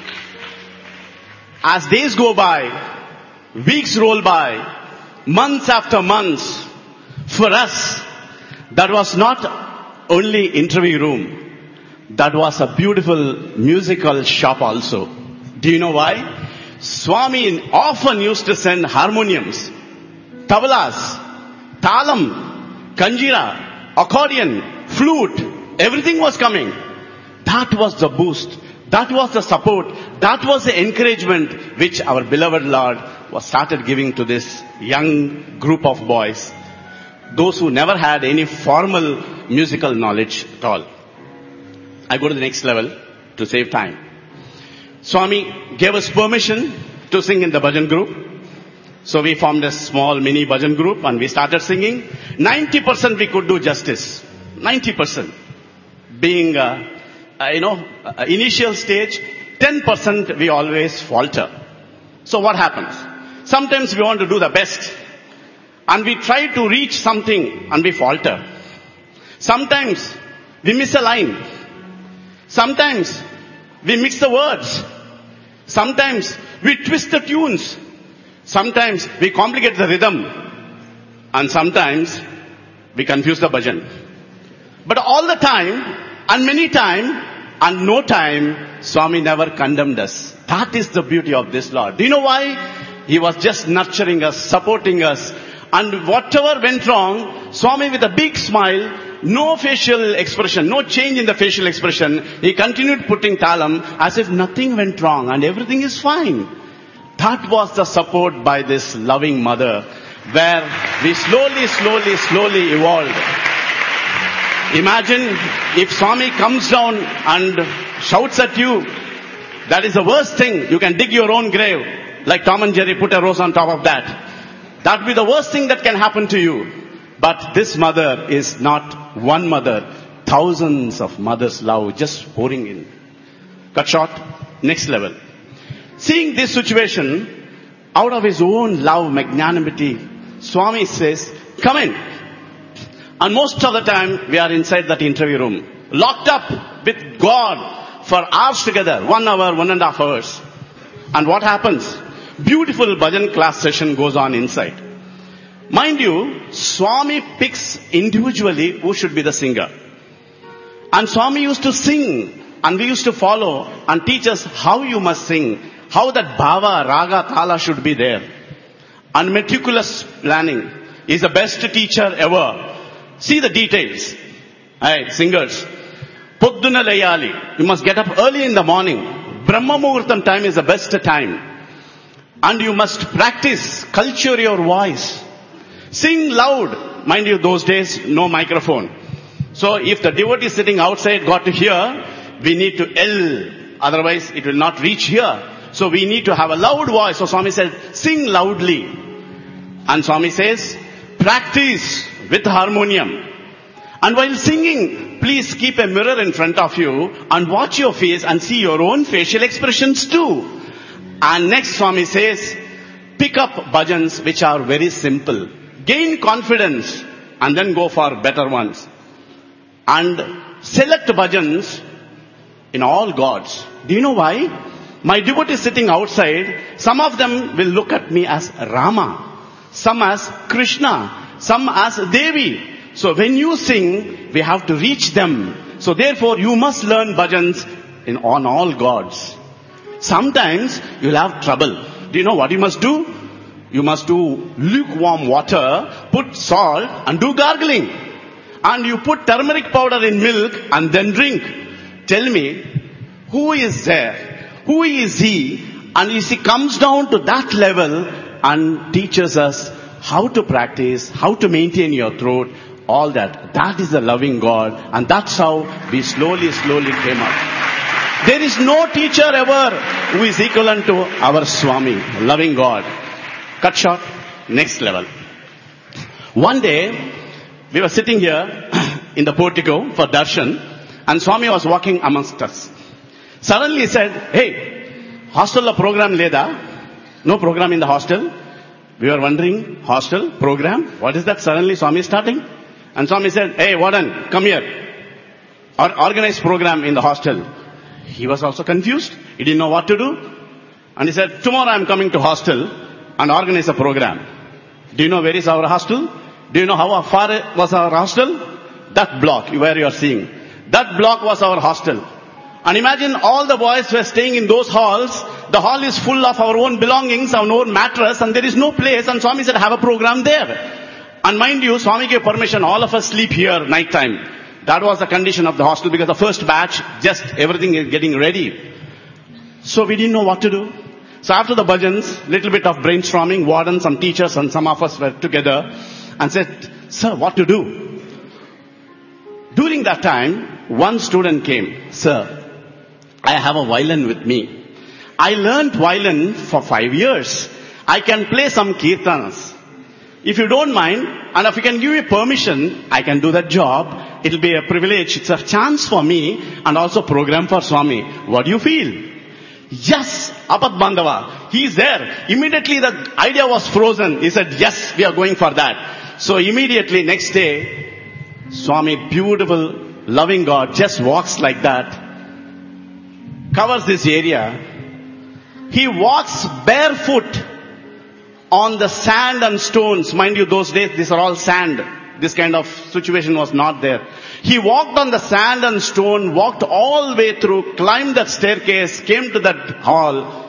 As days go by, weeks roll by, months after months, for us, that was not only interview room, that was a beautiful musical shop also. Do you know why? Swami often used to send harmoniums, tablas, talam, kanjira, accordion, flute, everything was coming. That was the boost. That was the support. That was the encouragement which our beloved Lord was started giving to this young group of boys. Those who never had any formal musical knowledge at all. I go to the next level to save time. Swami gave us permission to sing in the bhajan group. So we formed a small mini bhajan group and we started singing. 90% we could do justice. 90%. Being, initial stage, 10% we always falter. So what happens? Sometimes we want to do the best and we try to reach something and we falter. Sometimes we miss a line. Sometimes we mix the words. Sometimes we twist the tunes. Sometimes we complicate the rhythm. And sometimes we confuse the bhajan. But all the time, and many time, and no time, Swami never condemned us. That is the beauty of this Lord. Do you know why? He was just nurturing us, supporting us. And whatever went wrong, Swami with a big smile, no facial expression, no change in the facial expression. He continued putting talam as if nothing went wrong and everything is fine. That was the support by this loving mother where we slowly evolved. Imagine if Swami comes down and shouts at you, that is the worst thing. You can dig your own grave. Like Tom and Jerry, put a rose on top of that. That would be the worst thing that can happen to you. But this mother is not one mother. Thousands of mothers' love just pouring in. Cut short, next level. Seeing this situation, out of his own love, magnanimity, Swami says, come in. And most of the time, we are inside that interview room, locked up with God for hours together, 1 hour, 1.5 hours. And what happens? Beautiful bhajan class session goes on inside. Mind you, Swami picks individually who should be the singer. And Swami used to sing, and we used to follow and teach us how you must sing, how that bhava, raga, tala should be there. And meticulous planning is the best teacher ever. See the details. Hey, singers. Podduna layali. You must get up early in the morning. Brahma Muhurtam time is the best time. And you must practice, culture your voice. Sing loud. Mind you, those days, no microphone. So if the devotee sitting outside got to hear, we need to yell. Otherwise, it will not reach here. So we need to have a loud voice. So Swami said, sing loudly. And Swami says, practice with harmonium. And while singing, please keep a mirror in front of you and watch your face and see your own facial expressions too. And next Swami says, pick up bhajans which are very simple. Gain confidence and then go for better ones. And select bhajans in all gods. Do you know why? My devotees sitting outside, some of them will look at me as Rama, some as Krishna, some as Devi. So when you sing, we have to reach them. So therefore you must learn bhajans on all gods. Sometimes you'll have trouble. Do you know what you must do? You must do lukewarm water, put salt and do gargling. And you put turmeric powder in milk and then drink. Tell me, who is there? Who is he? And he comes down to that level and teaches us how to practice, how to maintain your throat, all that. That is the loving God. And that's how we slowly came up. There is no teacher ever who is equivalent to our Swami, loving God. Cut short, next level. One day, we were sitting here in the portico for darshan and Swami was walking amongst us. Suddenly he said, hey, hostel program leda? No program in the hostel? We were wondering, hostel, program? What is that? Suddenly Swami is starting. And Swami said, hey, Warden, come here. Organize program in the hostel. He was also confused. He didn't know what to do. And he said, tomorrow I am coming to hostel and organize a program. Do you know where is our hostel? Do you know how far was our hostel? That block where you are seeing. That block was our hostel. And imagine all the boys were staying in those halls. The hall is full of our own belongings, our own mattress, and there is no place. And Swami said, have a program there. And mind you, Swami gave permission, all of us sleep here night time. That was the condition of the hostel because the first batch, just everything is getting ready. So we didn't know what to do. So after the bhajans, little bit of brainstorming, warden, some teachers and some of us were together and said, sir, what to do? During that time, one student came, sir, I have a violin with me. I learned violin for 5 years. I can play some kirtanas. If you don't mind, and if you can give me permission, I can do that job. It'll be a privilege. It's a chance for me and also program for Swami. What do you feel? Yes, Apat Bandhava. He is there. Immediately the idea was frozen. He said, yes, we are going for that. So immediately next day, Swami, beautiful, loving God, just walks like that, covers this area. He walks barefoot on the sand and stones. Mind you, those days, these are all sand. This kind of situation was not there. He walked on the sand and stone, walked all the way through, climbed that staircase, came to that hall.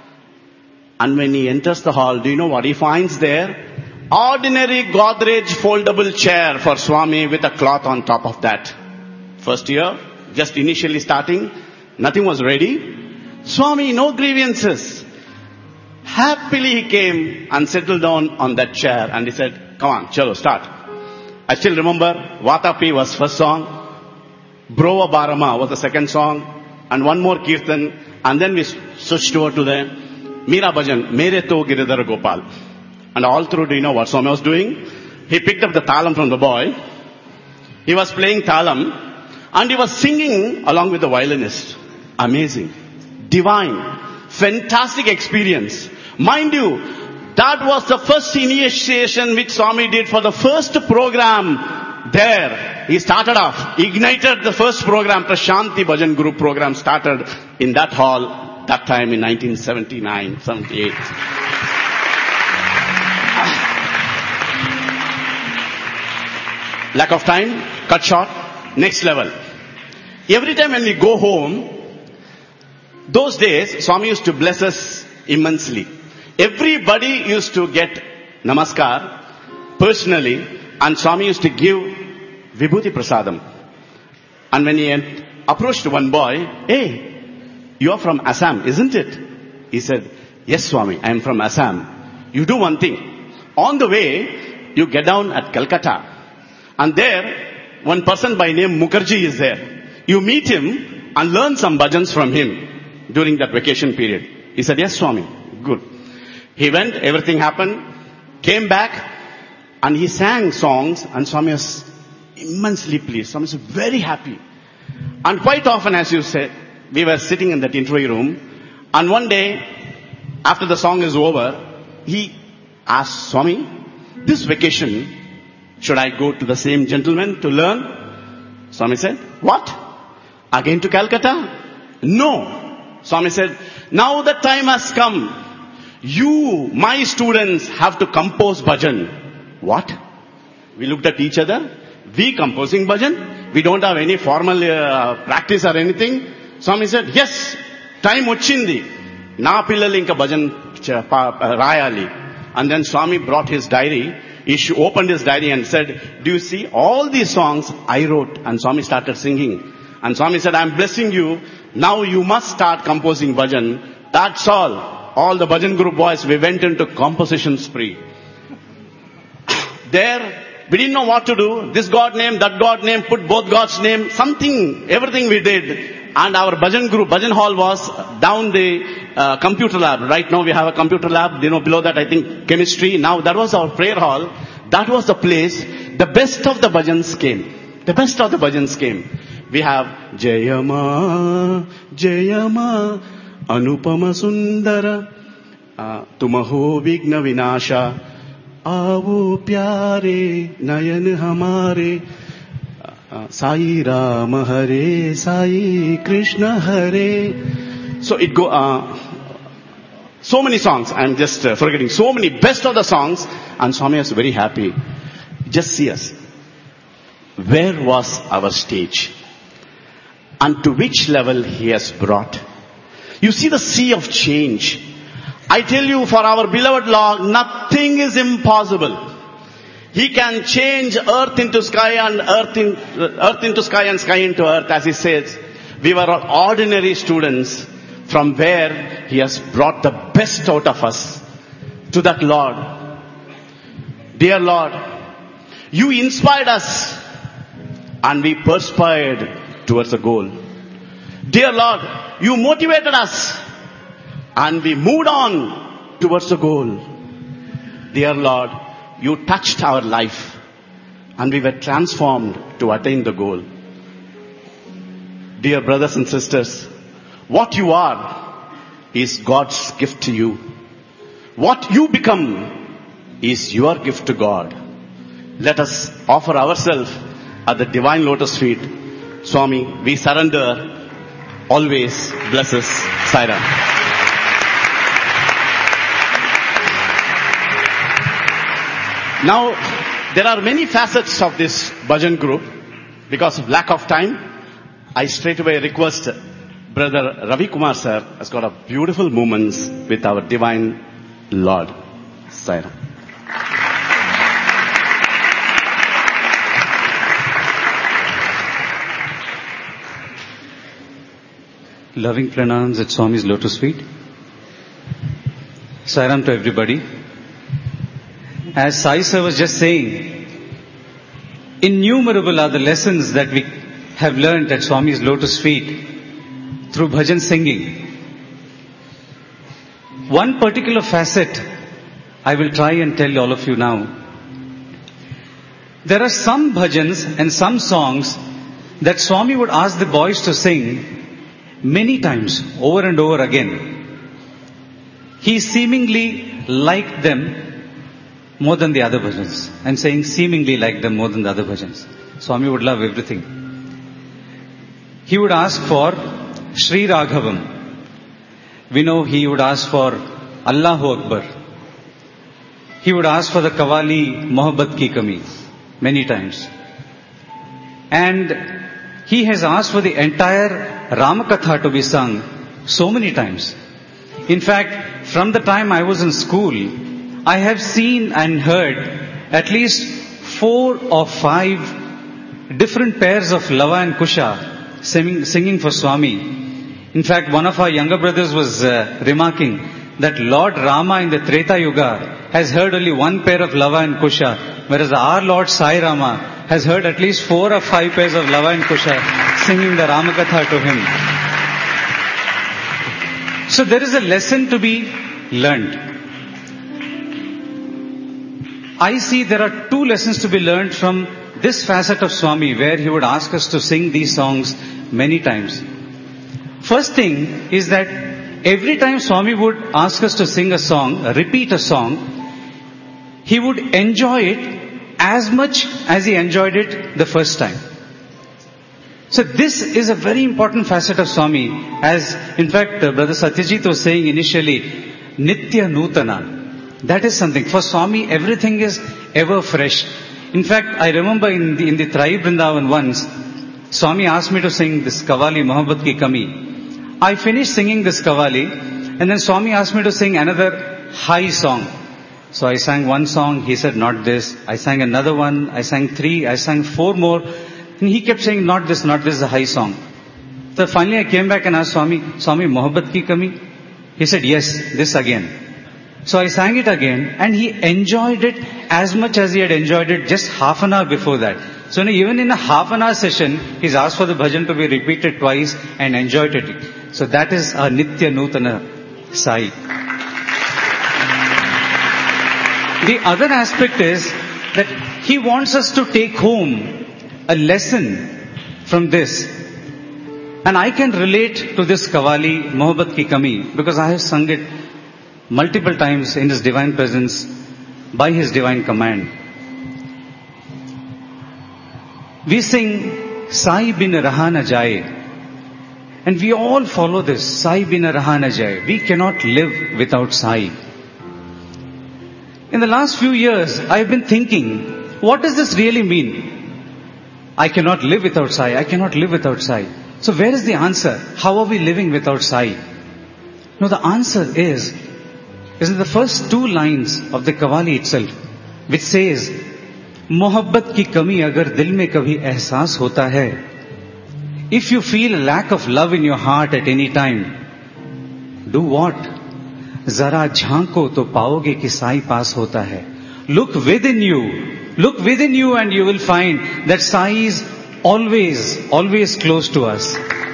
And when he enters the hall, do you know what he finds there? Ordinary Godrej foldable chair for Swami with a cloth on top of that. First year, just initially starting, nothing was ready. Swami, no grievances. Happily he came and settled down on that chair and he said, come on, chalo, start. I still remember Vatapi was first song, Brova Barama was the second song, and one more Kirtan, and then we switched over to the Meera Bhajan, Mere To Giridhar Gopal. And all through, do you know what Swami was doing? He picked up the talam from the boy, he was playing talam, and he was singing along with the violinist. Amazing. Divine. Fantastic experience. Mind you, that was the first initiation which Swami did for the first program there. He started off, ignited the first program, Prashanti Bhajan Group program started in that hall, that time in 1979, 78. Lack of time, cut short, next level. Every time when we go home, those days, Swami used to bless us immensely. Everybody used to get namaskar personally, and Swami used to give Vibhuti Prasadam. And when he approached one boy, hey, you are from Assam, isn't it? He said, yes, Swami, I am from Assam. You do one thing. On the way, you get down at Calcutta. And there, one person by name Mukherjee is there. You meet him and learn some bhajans from him during that vacation period. He said, yes, Swami. Good. He went, everything happened, came back, and he sang songs, and Swami was immensely pleased. Swami was very happy. And quite often, as you said, we were sitting in that interview room, and one day, after the song is over, he asked Swami, this vacation, should I go to the same gentleman to learn? Swami said, what? Again to Calcutta? No. Swami said, now the time has come. You, my students, have to compose bhajan. What? We looked at each other. We composing bhajan? We don't have any formal practice or anything. Swami said, yes, time ochindi. Na pillali inka bhajan rayali. And then Swami brought his diary. He opened his diary and said, do you see all these songs I wrote? And Swami started singing. And Swami said, I am blessing you. Now you must start composing bhajan. That's all. All the bhajan group boys, we went into composition spree. There, we didn't know what to do. This God name, that God name, put both God's name, something, everything we did. And our bhajan group, bhajan hall was down the computer lab. Right now we have a computer lab. You know, below that I think chemistry. Now that was our prayer hall. That was the place. The best of the bhajans came. The best of the bhajans came. We have Jayama, Jayama, Anupama Sundara, Tumaho Vigna Vinasha, Avo Pyare, Nayan Hamare, Sai Rama Hare, Sai Krishna Hare. So it go, so many songs, I'm just forgetting, so many best of the songs, and Swami was very happy. Just see us. Where was our stage? And to which level he has brought? You see the sea of change. I tell you, for our beloved Lord, nothing is impossible. He can change earth into sky and earth into sky and sky into earth, as he says. We were ordinary students, from where he has brought the best out of us to that Lord. Dear Lord, you inspired us and we perspired towards a goal. Dear Lord, you motivated us and we moved on towards the goal. Dear Lord, you touched our life and we were transformed to attain the goal. Dear brothers and sisters, what you are is God's gift to you. What you become is your gift to God. Let us offer ourselves at the divine lotus feet. Swami, we surrender. Always bless us. Sai Ram. Now, there are many facets of this bhajan group. Because of lack of time, I straightaway request Brother Ravi Kumar sir has got a beautiful moments with our divine Lord. Sai Ram. Loving pranams at Swami's lotus feet. Sai Ram to everybody. As Sai Sir was just saying, innumerable are the lessons that we have learnt at Swami's lotus feet through bhajan singing. One particular facet I will try and tell all of you now. There are some bhajans and some songs that Swami would ask the boys to sing many times, over and over again. He seemingly liked them more than the other bhajans. I'm saying seemingly liked them more than the other bhajans. Swami would love everything. He would ask for Sri Raghavam. We know he would ask for Allahu Akbar. He would ask for the Qawwali Mohabbat Ki Kami many times. And he has asked for the entire Ramakatha to be sung so many times. In fact, from the time I was in school, I have seen and heard at least 4 or 5 different pairs of Lava and Kusha singing for Swami. In fact, one of our younger brothers was remarking that Lord Rama in the Treta Yuga has heard only 1 pair of Lava and Kusha, whereas our Lord Sai Rama has heard at least 4 or 5 pairs of Lava and Kusha singing the Ramakatha to him. So there is a lesson to be learned. I see there are 2 lessons to be learned from this facet of Swami, where he would ask us to sing these songs many times. First thing is that every time Swami would ask us to sing a song, repeat a song, he would enjoy it as much as he enjoyed it the first time. So this is a very important facet of Swami, as in fact Brother Satyajit was saying initially, Nitya Nutana. That is something. For Swami, everything is ever fresh. In fact, I remember in the Trai Vrindavan once, Swami asked me to sing this Qawwali Mohabbat Ki Kami. I finished singing this Qawwali, and then Swami asked me to sing another high song. So I sang one song, he said, not this. I sang another one, I sang 3, I sang 4 more. And he kept saying, not this is a high song. So finally I came back and asked Swami, Mohabbat Ki Kami? He said, yes, this again. So I sang it again, and he enjoyed it as much as he had enjoyed it just half an hour before that. So even in a half an hour session, he's asked for the bhajan to be repeated twice and enjoyed it. So that is our Nitya Nutana Sai. The other aspect is that he wants us to take home a lesson from this. And I can relate to this Qawwali Mohabbat Ki Kami because I have sung it multiple times in His divine presence by His divine command. We sing Sai bin raha na jaye, and we all follow this, Sai bin raha na jaye. We cannot live without Sai. In the last few years, I've been thinking, what does this really mean? I cannot live without Sai. I cannot live without Sai. So where is the answer? How are we living without Sai? No, the answer is in the first two lines of the Qawwali itself, which says, मोहब्बत की कमी अगर दिल में कभी एहसास होता है, if you feel a lack of love in your heart at any time, do what? जरा झांको तो पाओगे कि साई पास होता है. Look within you and you will find that Sai is always close to us.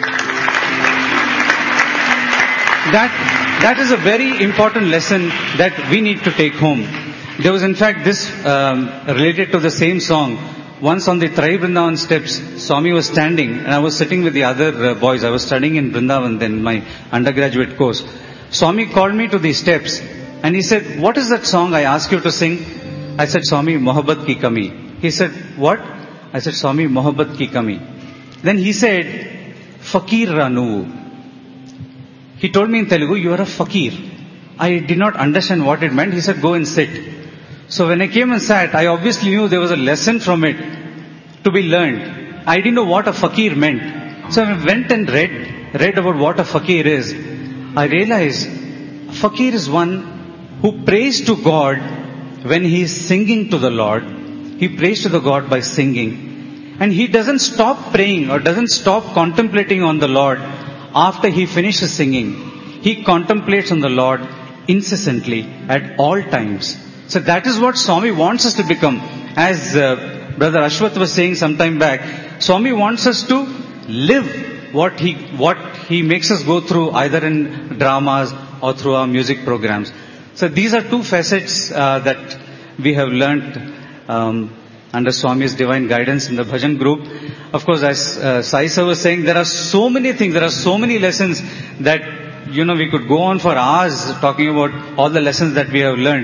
That is a very important lesson that we need to take home. There was in fact this related to the same song. Once on the Trai Vrindavan steps, Swami was standing and I was sitting with the other boys. I was studying in Vrindavan then, my undergraduate course. Swami called me to the steps and he said, what is that song I asked you to sing? I said, Swami, Mohabbat Ki Kami. He said, what? I said, Swami, Mohabbat Ki Kami. Then he said, Fakir Ranu. He told me in Telugu, you are a fakir. I did not understand what it meant. He said, go and sit. So when I came and sat, I obviously knew there was a lesson from it to be learned. I didn't know what a fakir meant. So I went and read about what a fakir is. I realized a fakir is one who prays to God when he is singing to the Lord. He prays to the God by singing. And he doesn't stop praying or doesn't stop contemplating on the Lord after he finishes singing. He contemplates on the Lord incessantly at all times. So that is what Swami wants us to become. As Brother Ashwath was saying some time back, Swami wants us to live what he makes us go through either in dramas or through our music programs. So these are two facets that we have learnt under Swami's divine guidance in the bhajan group. Of course, as Sai Sir was saying, there are so many things, there are so many lessons that, we could go on for hours talking about all the lessons that we have learned.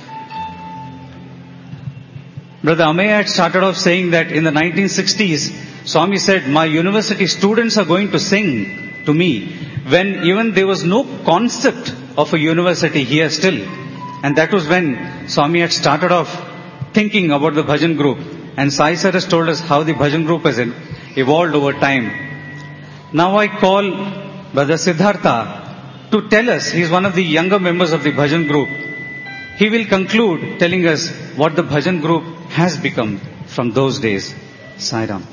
Brother Amey had started off saying that in the 1960s, Swami said, my university students are going to sing to me, when even there was no concept of a university here still. And that was when Swami had started off thinking about the bhajan group. And Sai Sir has told us how the bhajan group has evolved over time. Now I call Brother Siddhartha to tell us, he is one of the younger members of the bhajan group. He will conclude telling us what the bhajan group has become from those days. Sai Ram.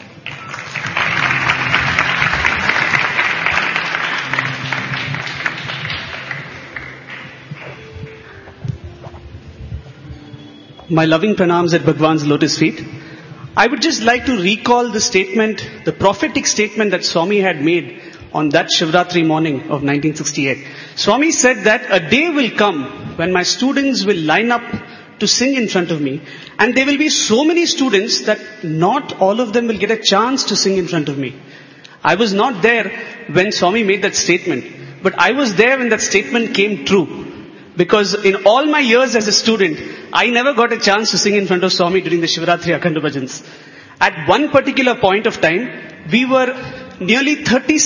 My loving pranams at Bhagwan's lotus feet. I would just like to recall the statement, the prophetic statement that Swami had made on that Shivratri morning of 1968. Swami said that a day will come when my students will line up to sing in front of me, and there will be so many students that not all of them will get a chance to sing in front of me. I was not there when Swami made that statement, but I was there when that statement came true. Because in all my years as a student, I never got a chance to sing in front of Swami during the Shivratri Akhanda Bhajans. At one particular point of time, we were nearly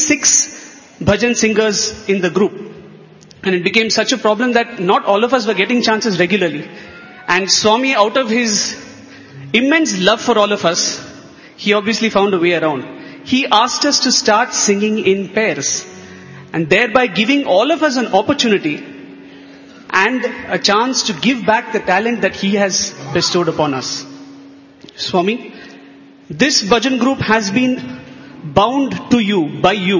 36 bhajan singers in the group. And it became such a problem that not all of us were getting chances regularly. And Swami, out of his immense love for all of us, he obviously found a way around. He asked us to start singing in pairs, and thereby giving all of us an opportunity and a chance to give back the talent that he has bestowed upon us. Swami, this bhajan group has been bound to you,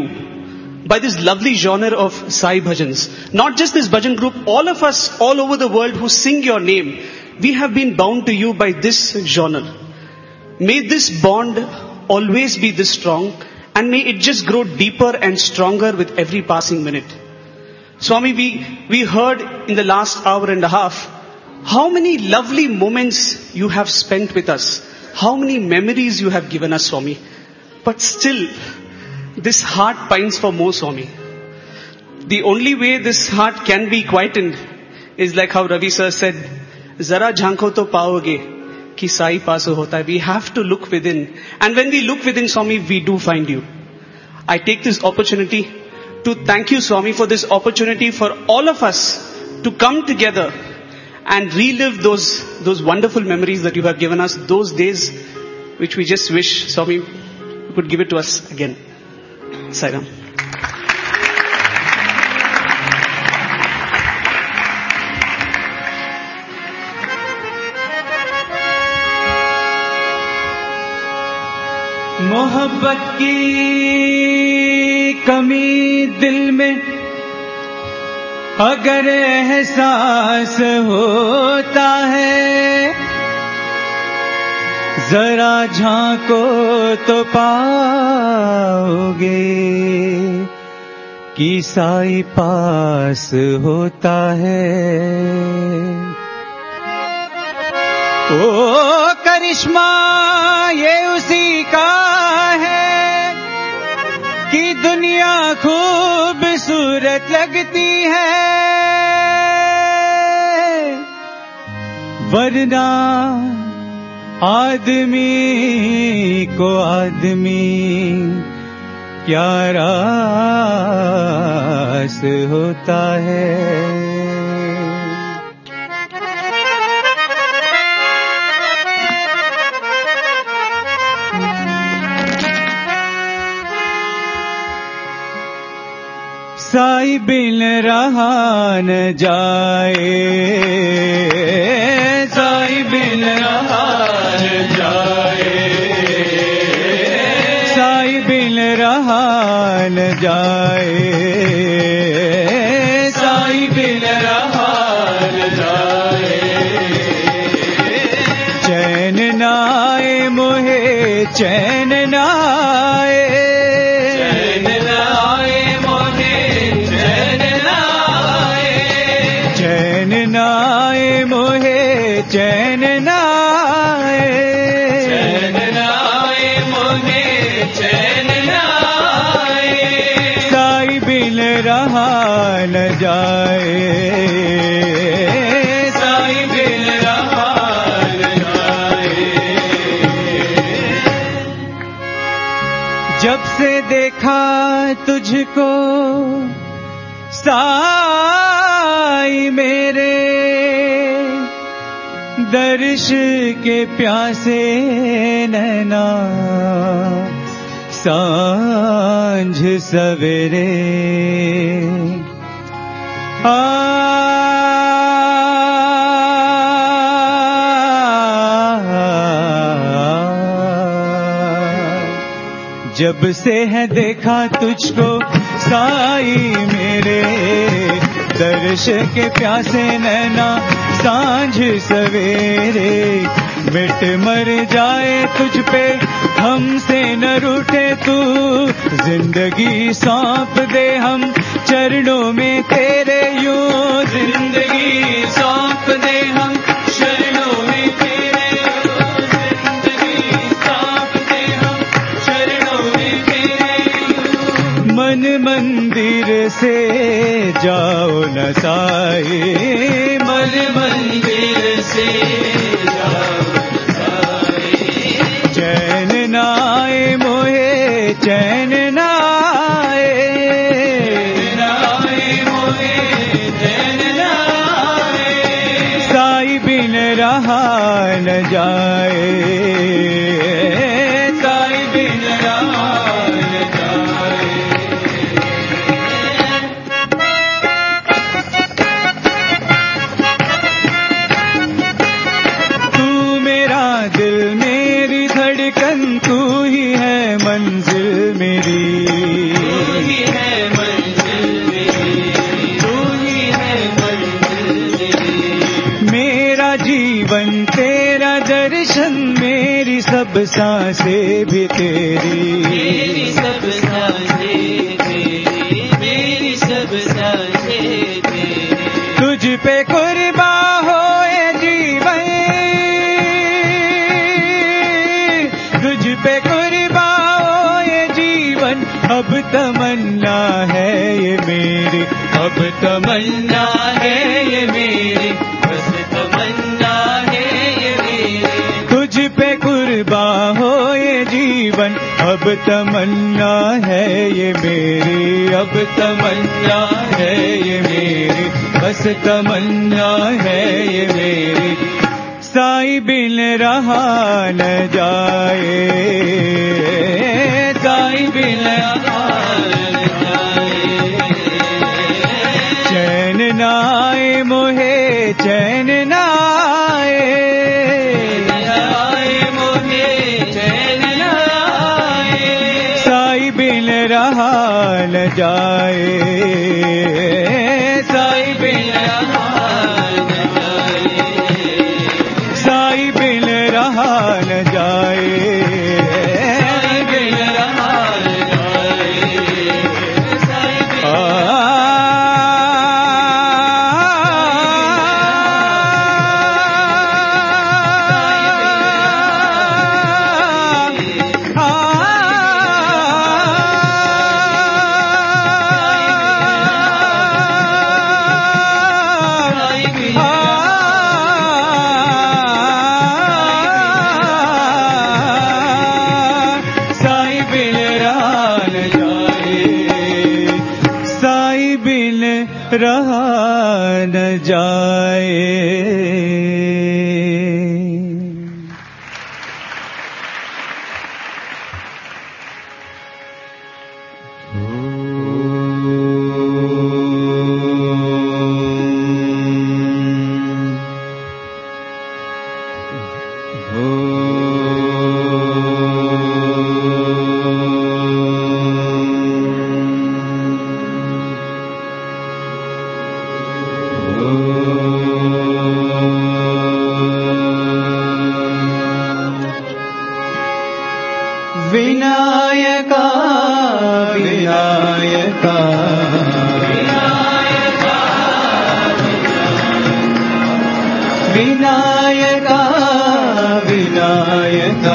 by this lovely genre of Sai bhajans. Not just this bhajan group, all of us all over the world who sing your name, we have been bound to you by this genre. May this bond always be this strong, and may it just grow deeper and stronger with every passing minute. Swami, we heard in the last hour and a half how many lovely moments you have spent with us, how many memories you have given us, Swami. But still, this heart pines for more, Swami. The only way this heart can be quietened is like how Ravi sir said, Zara jhanko to paoge ki sai paso hota hai. We have to look within. And when we look within, Swami, we do find you. I take this opportunity to thank you, Swami, for this opportunity for all of us to come together and relive those wonderful memories that you have given us, those days which we just wish, Swami, you could give it to us again. Sai Ram. मोहब्बत की कमी दिल में अगर एहसास होता है, जरा झांको तो पाओगे कि साई पास होता है। ओ करिश्मा ये उसी का है कि दुनिया खूबसूरत लगती है, वरना आदमी को आदमी क्या रास होता है। साई बिन रहा न जाए, साई बिन रहा न जाए, साई बिन रहा न जाए, साई बिन रहा न जाए। चैन नाए मोहे चैन नाए, चैन नाए, चैन नाए मोहे चैन नाए, साई बिन रहा न जाए, साई बिन रहा न जाए। जब से देखा तुझको साई मेरे, दर्श के प्यासे नैना सांझ सवेरे जब से है देखा तुझको साई मेरे, दर्श के प्यासे नैना सांझ सवेरे, मिट मर जाए तुझ पे हमसे न रूठे तू, जिंदगी सौंप दे हम चरणों में तेरे यूं, जिंदगी सौंप दे हम चरणों में तेरे यूं, जिंदगी सौंप दे हम चरणों में तेरे यूं। मन मंदिर से जाओ न साई, मन मंदिर से जाओ साई, चैन नाए मोहे चैन नाए, नाए मोहे चैन नाए, साई बिन रहा न जाए, साई बिन रहा न जाए। तू ही है मंजिल मेरी, तू ही है मंजिल मेरी, तू ही है मंजिल मेरी। मेरा जीवन तेरा दर्शन, मेरी सब सांसें भी तेरी, मेरी सब सांसें तेरी, मेरी सब सांसें तेरी। तुझ पे कुर्बा हो ये जीवन, पे कुर्बाओ ये जीवन, अब तमन्ना है ये मेरी, अब तमन्ना है ये मेरी, बस तमन्ना है ये मेरी। तुझ पे कुर्बा हो ये जीवन, अब तमन्ना है ये मेरी, अब तमन्ना है ये मेरी, बस तमन्ना है ये मेरी। साई बिन रहा न जाए, साई बिन रहा न जाए, चैन नाए मोहे चैन नाए, नाए मोहे चैन नाए, रहा न जाए। विनायका विनायका विनायका विनायका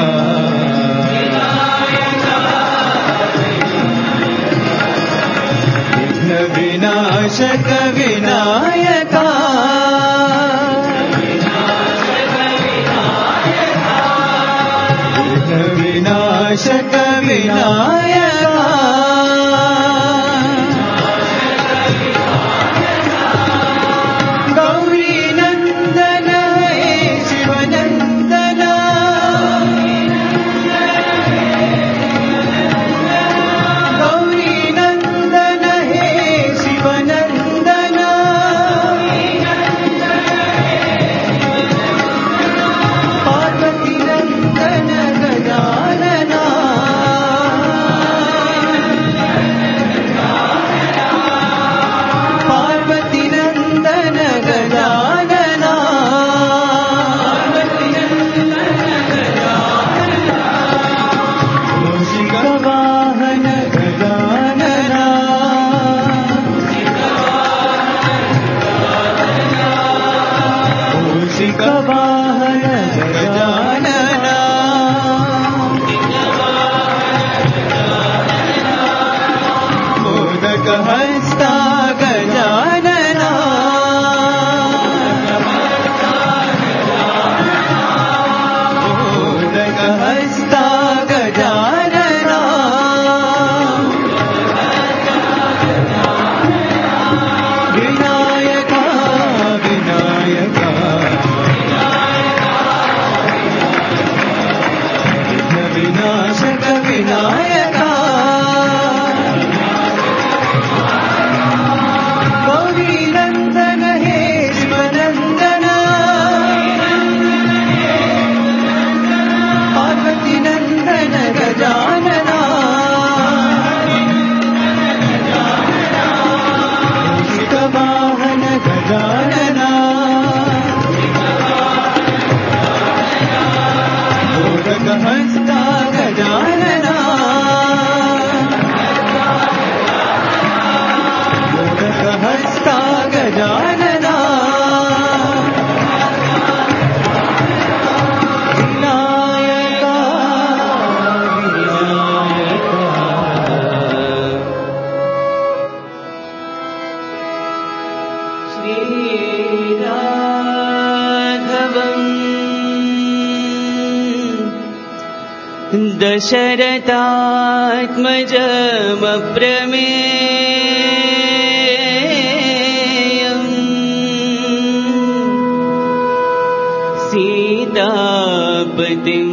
विघ्न विनाशक विनायका विनाशक विनायका गौरी नंदन हे शिवनंदन गौरी नंदन हे शिवनंदन पार्वती नंदन गजानना पार्वती नंदन गजानना मूषिका वाहन गजानना मूषिका वाहन गजानना मोदक हस्ता गजानना मोदक हस्ता गजानना विनायका विनायका विनाशक विनायका गौरी नंदन हे शिवनंदन पार्वती नंदन गजानना मूषिक वाहन गजानना मोदक हस्ता गजानना मोदक हस्ता गजानना विनायका श्रीराघवम् दशरथात्मजमप्रमेयम् सीतापतिम्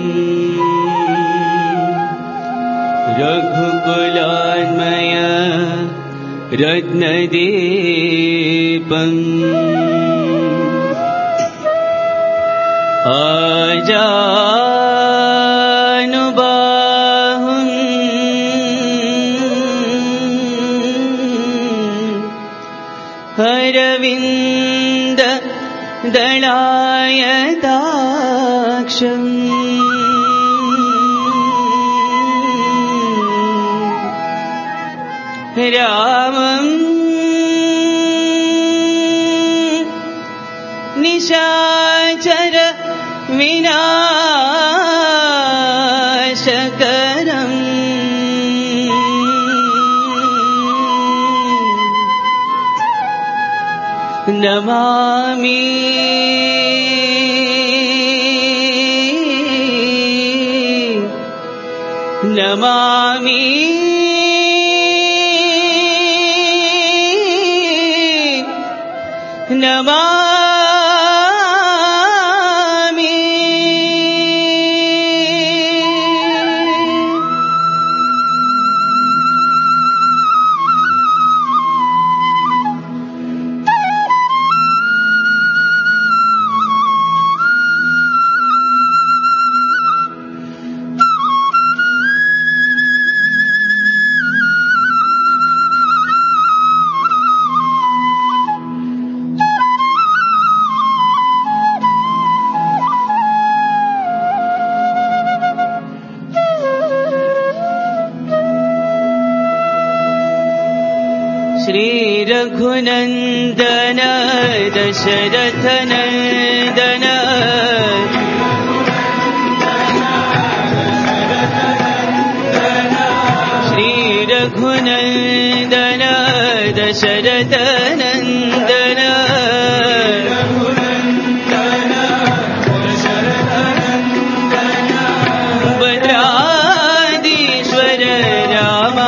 रघुकुलान्मय रत्नदीपम् अरविन्द दलायताक्षम् रामम् निशाचर विनाशकरम् नमामि नमामि रघुनंदन दशरथ नंदन श्री रघुनंदन दशरथ नंदन बद्राधीश्वर रामा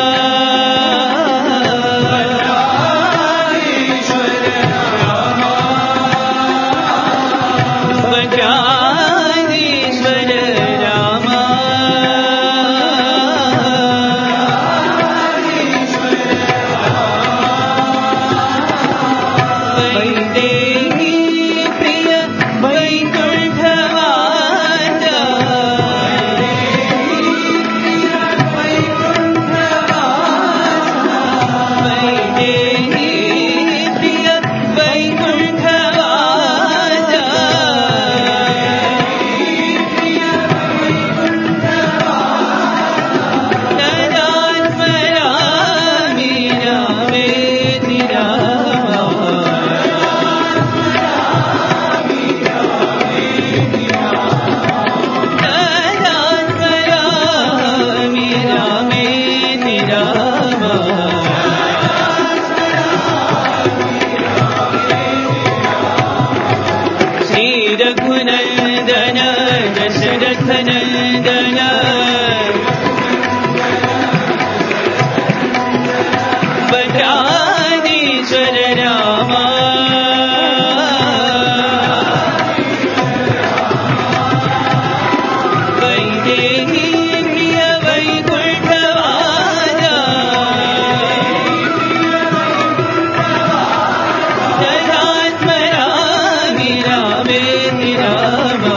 बद्राधीश्वर रामा वैदेही प्रिय वैकुंठवासा वैदेही प्रिय वैकुंठवासा सदा स्मरामि रामेति रामा सदा स्मरामि रामेति रामा श्री रघुनंदन दशरथ नंदन बद्राधीश्वर रामा वैदेही प्रिय वैकुंठवासा सदा स्मरामि रामेति रामा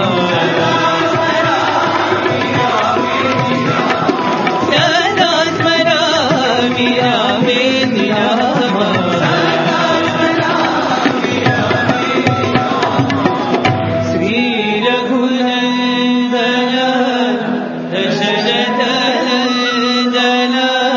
सदा स्मरामि रामेति रामा श्री रघुनंदन दशरथ नंदन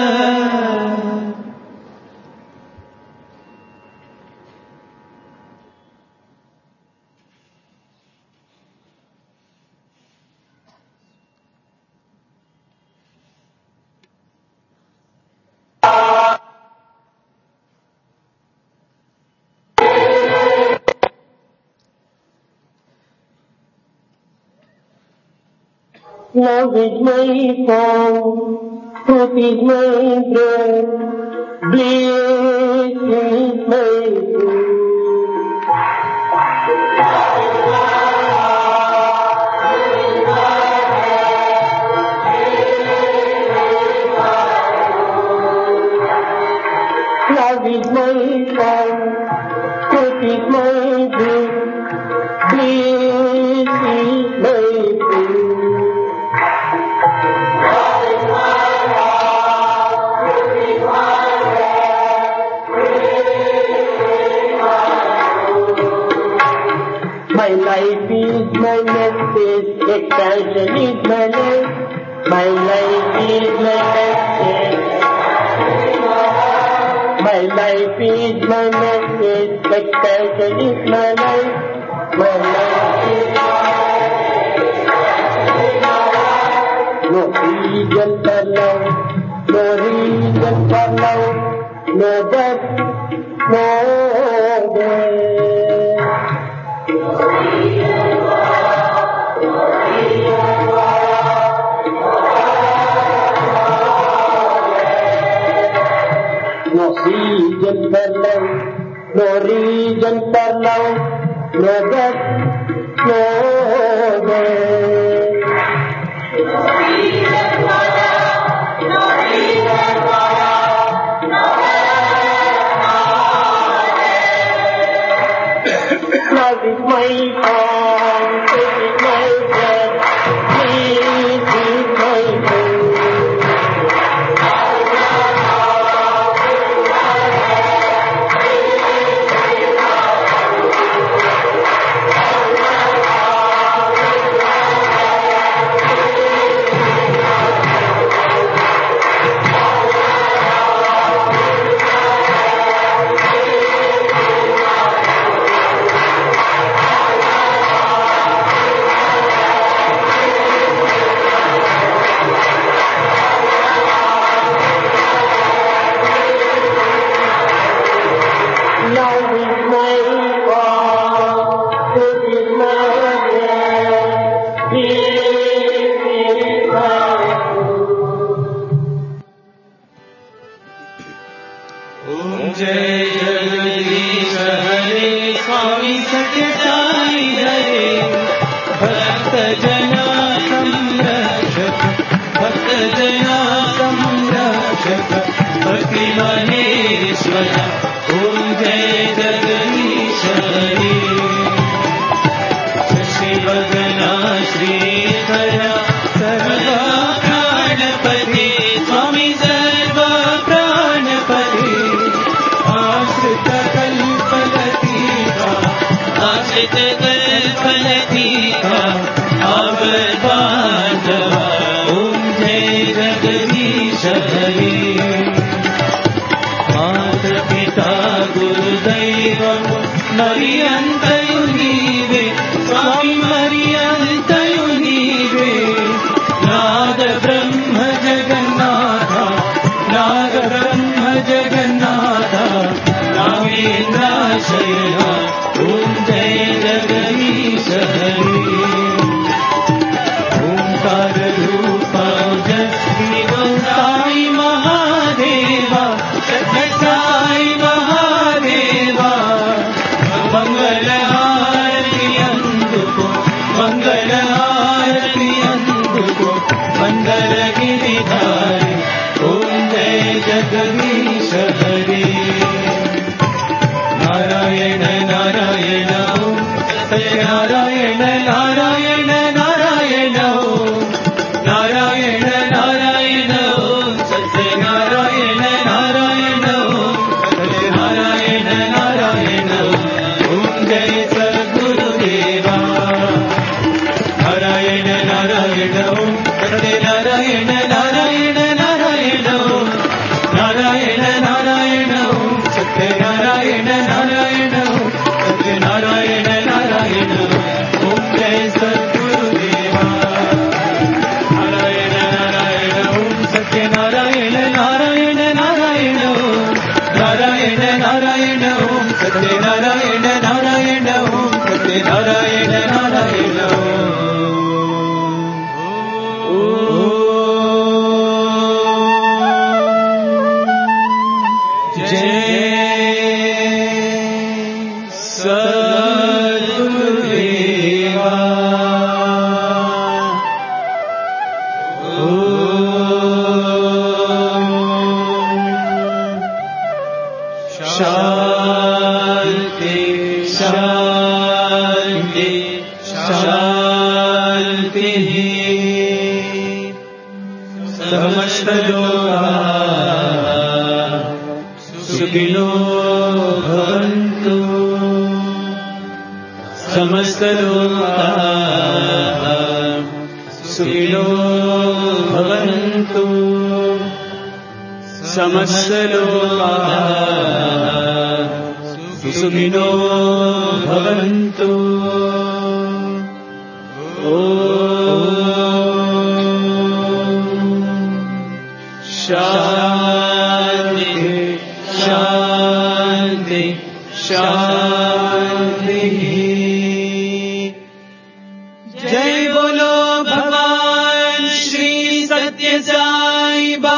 Love is my song, truth is my breath, bliss is my food. Love is my song, truth is my breath, bliss is my food. My life is my message, expansion is my life. My life is my message. My life is my message, expansion is my life. My life is no reason for love, no reason for love, no death, no death. No reason for love, no reason for love, no death, no death. No reason for love, no reason for love, no death, no death. Love is my song, it is my breath, peace is my food. जय जगदीश हरे स्वामी सत्य साई हरे भक्त जना संरक्षक भक्त जना संरक्षक भक्ति महेश्वर ओम जय जगदीश हरे श्री भगना श्रीधरा सर्वा प्राणपति स्वामी सर्वा प्राणपति आश्रित कल्पलतीका आगर्भांधवा ओम जय जगदीश हरे माता पिता गुरुदैवं मरियन्तयु नीवे स्वामी मरियन्तयु नीवे नाद ब्रह्म जगन्नाथ नाद ब्रह्म जगन्नाथ नागेन्द्राशयः ओम जय जगदीश हरे ओंकार रूपा जस्वी साई महादेवा सत्य साई महादेवा मंगल आरती अंदुको मंगल आरती अंदुको मंगल गिरिधारी ओम जय जगदीश हरे नारायण नारायण ओम सत्यनारायण नारायण नारायण ओम नारायण नारायण ओम सत्यनारायण नारायण ओम सत्यनारायण नारायण ओम जय सद्गुरुदेवा नारायण नारायण ओम सत्यनारायण नारायण नारायण ओम नारायण नारायण ओम सत्यनारायण नारायण ओम सत्यनारायण नारायण ओम जय सद्गुरुदेवा नारायण नारायण ओम सत्यनारायण नारायण नारायण ओम नारायण नारायण ओम सत्यनारायण नारायण ओम सत्यनारायण नारायण शांति शांति शांति समस्त लोकाः सुखिनो भवन्तु समस्त लोकाः सुखिनो भवन्तु समस्त लोकाः सुखिनो भवन्तु शांति शांति शांति जय बोलो भगवान श्री सत्य साई बाबा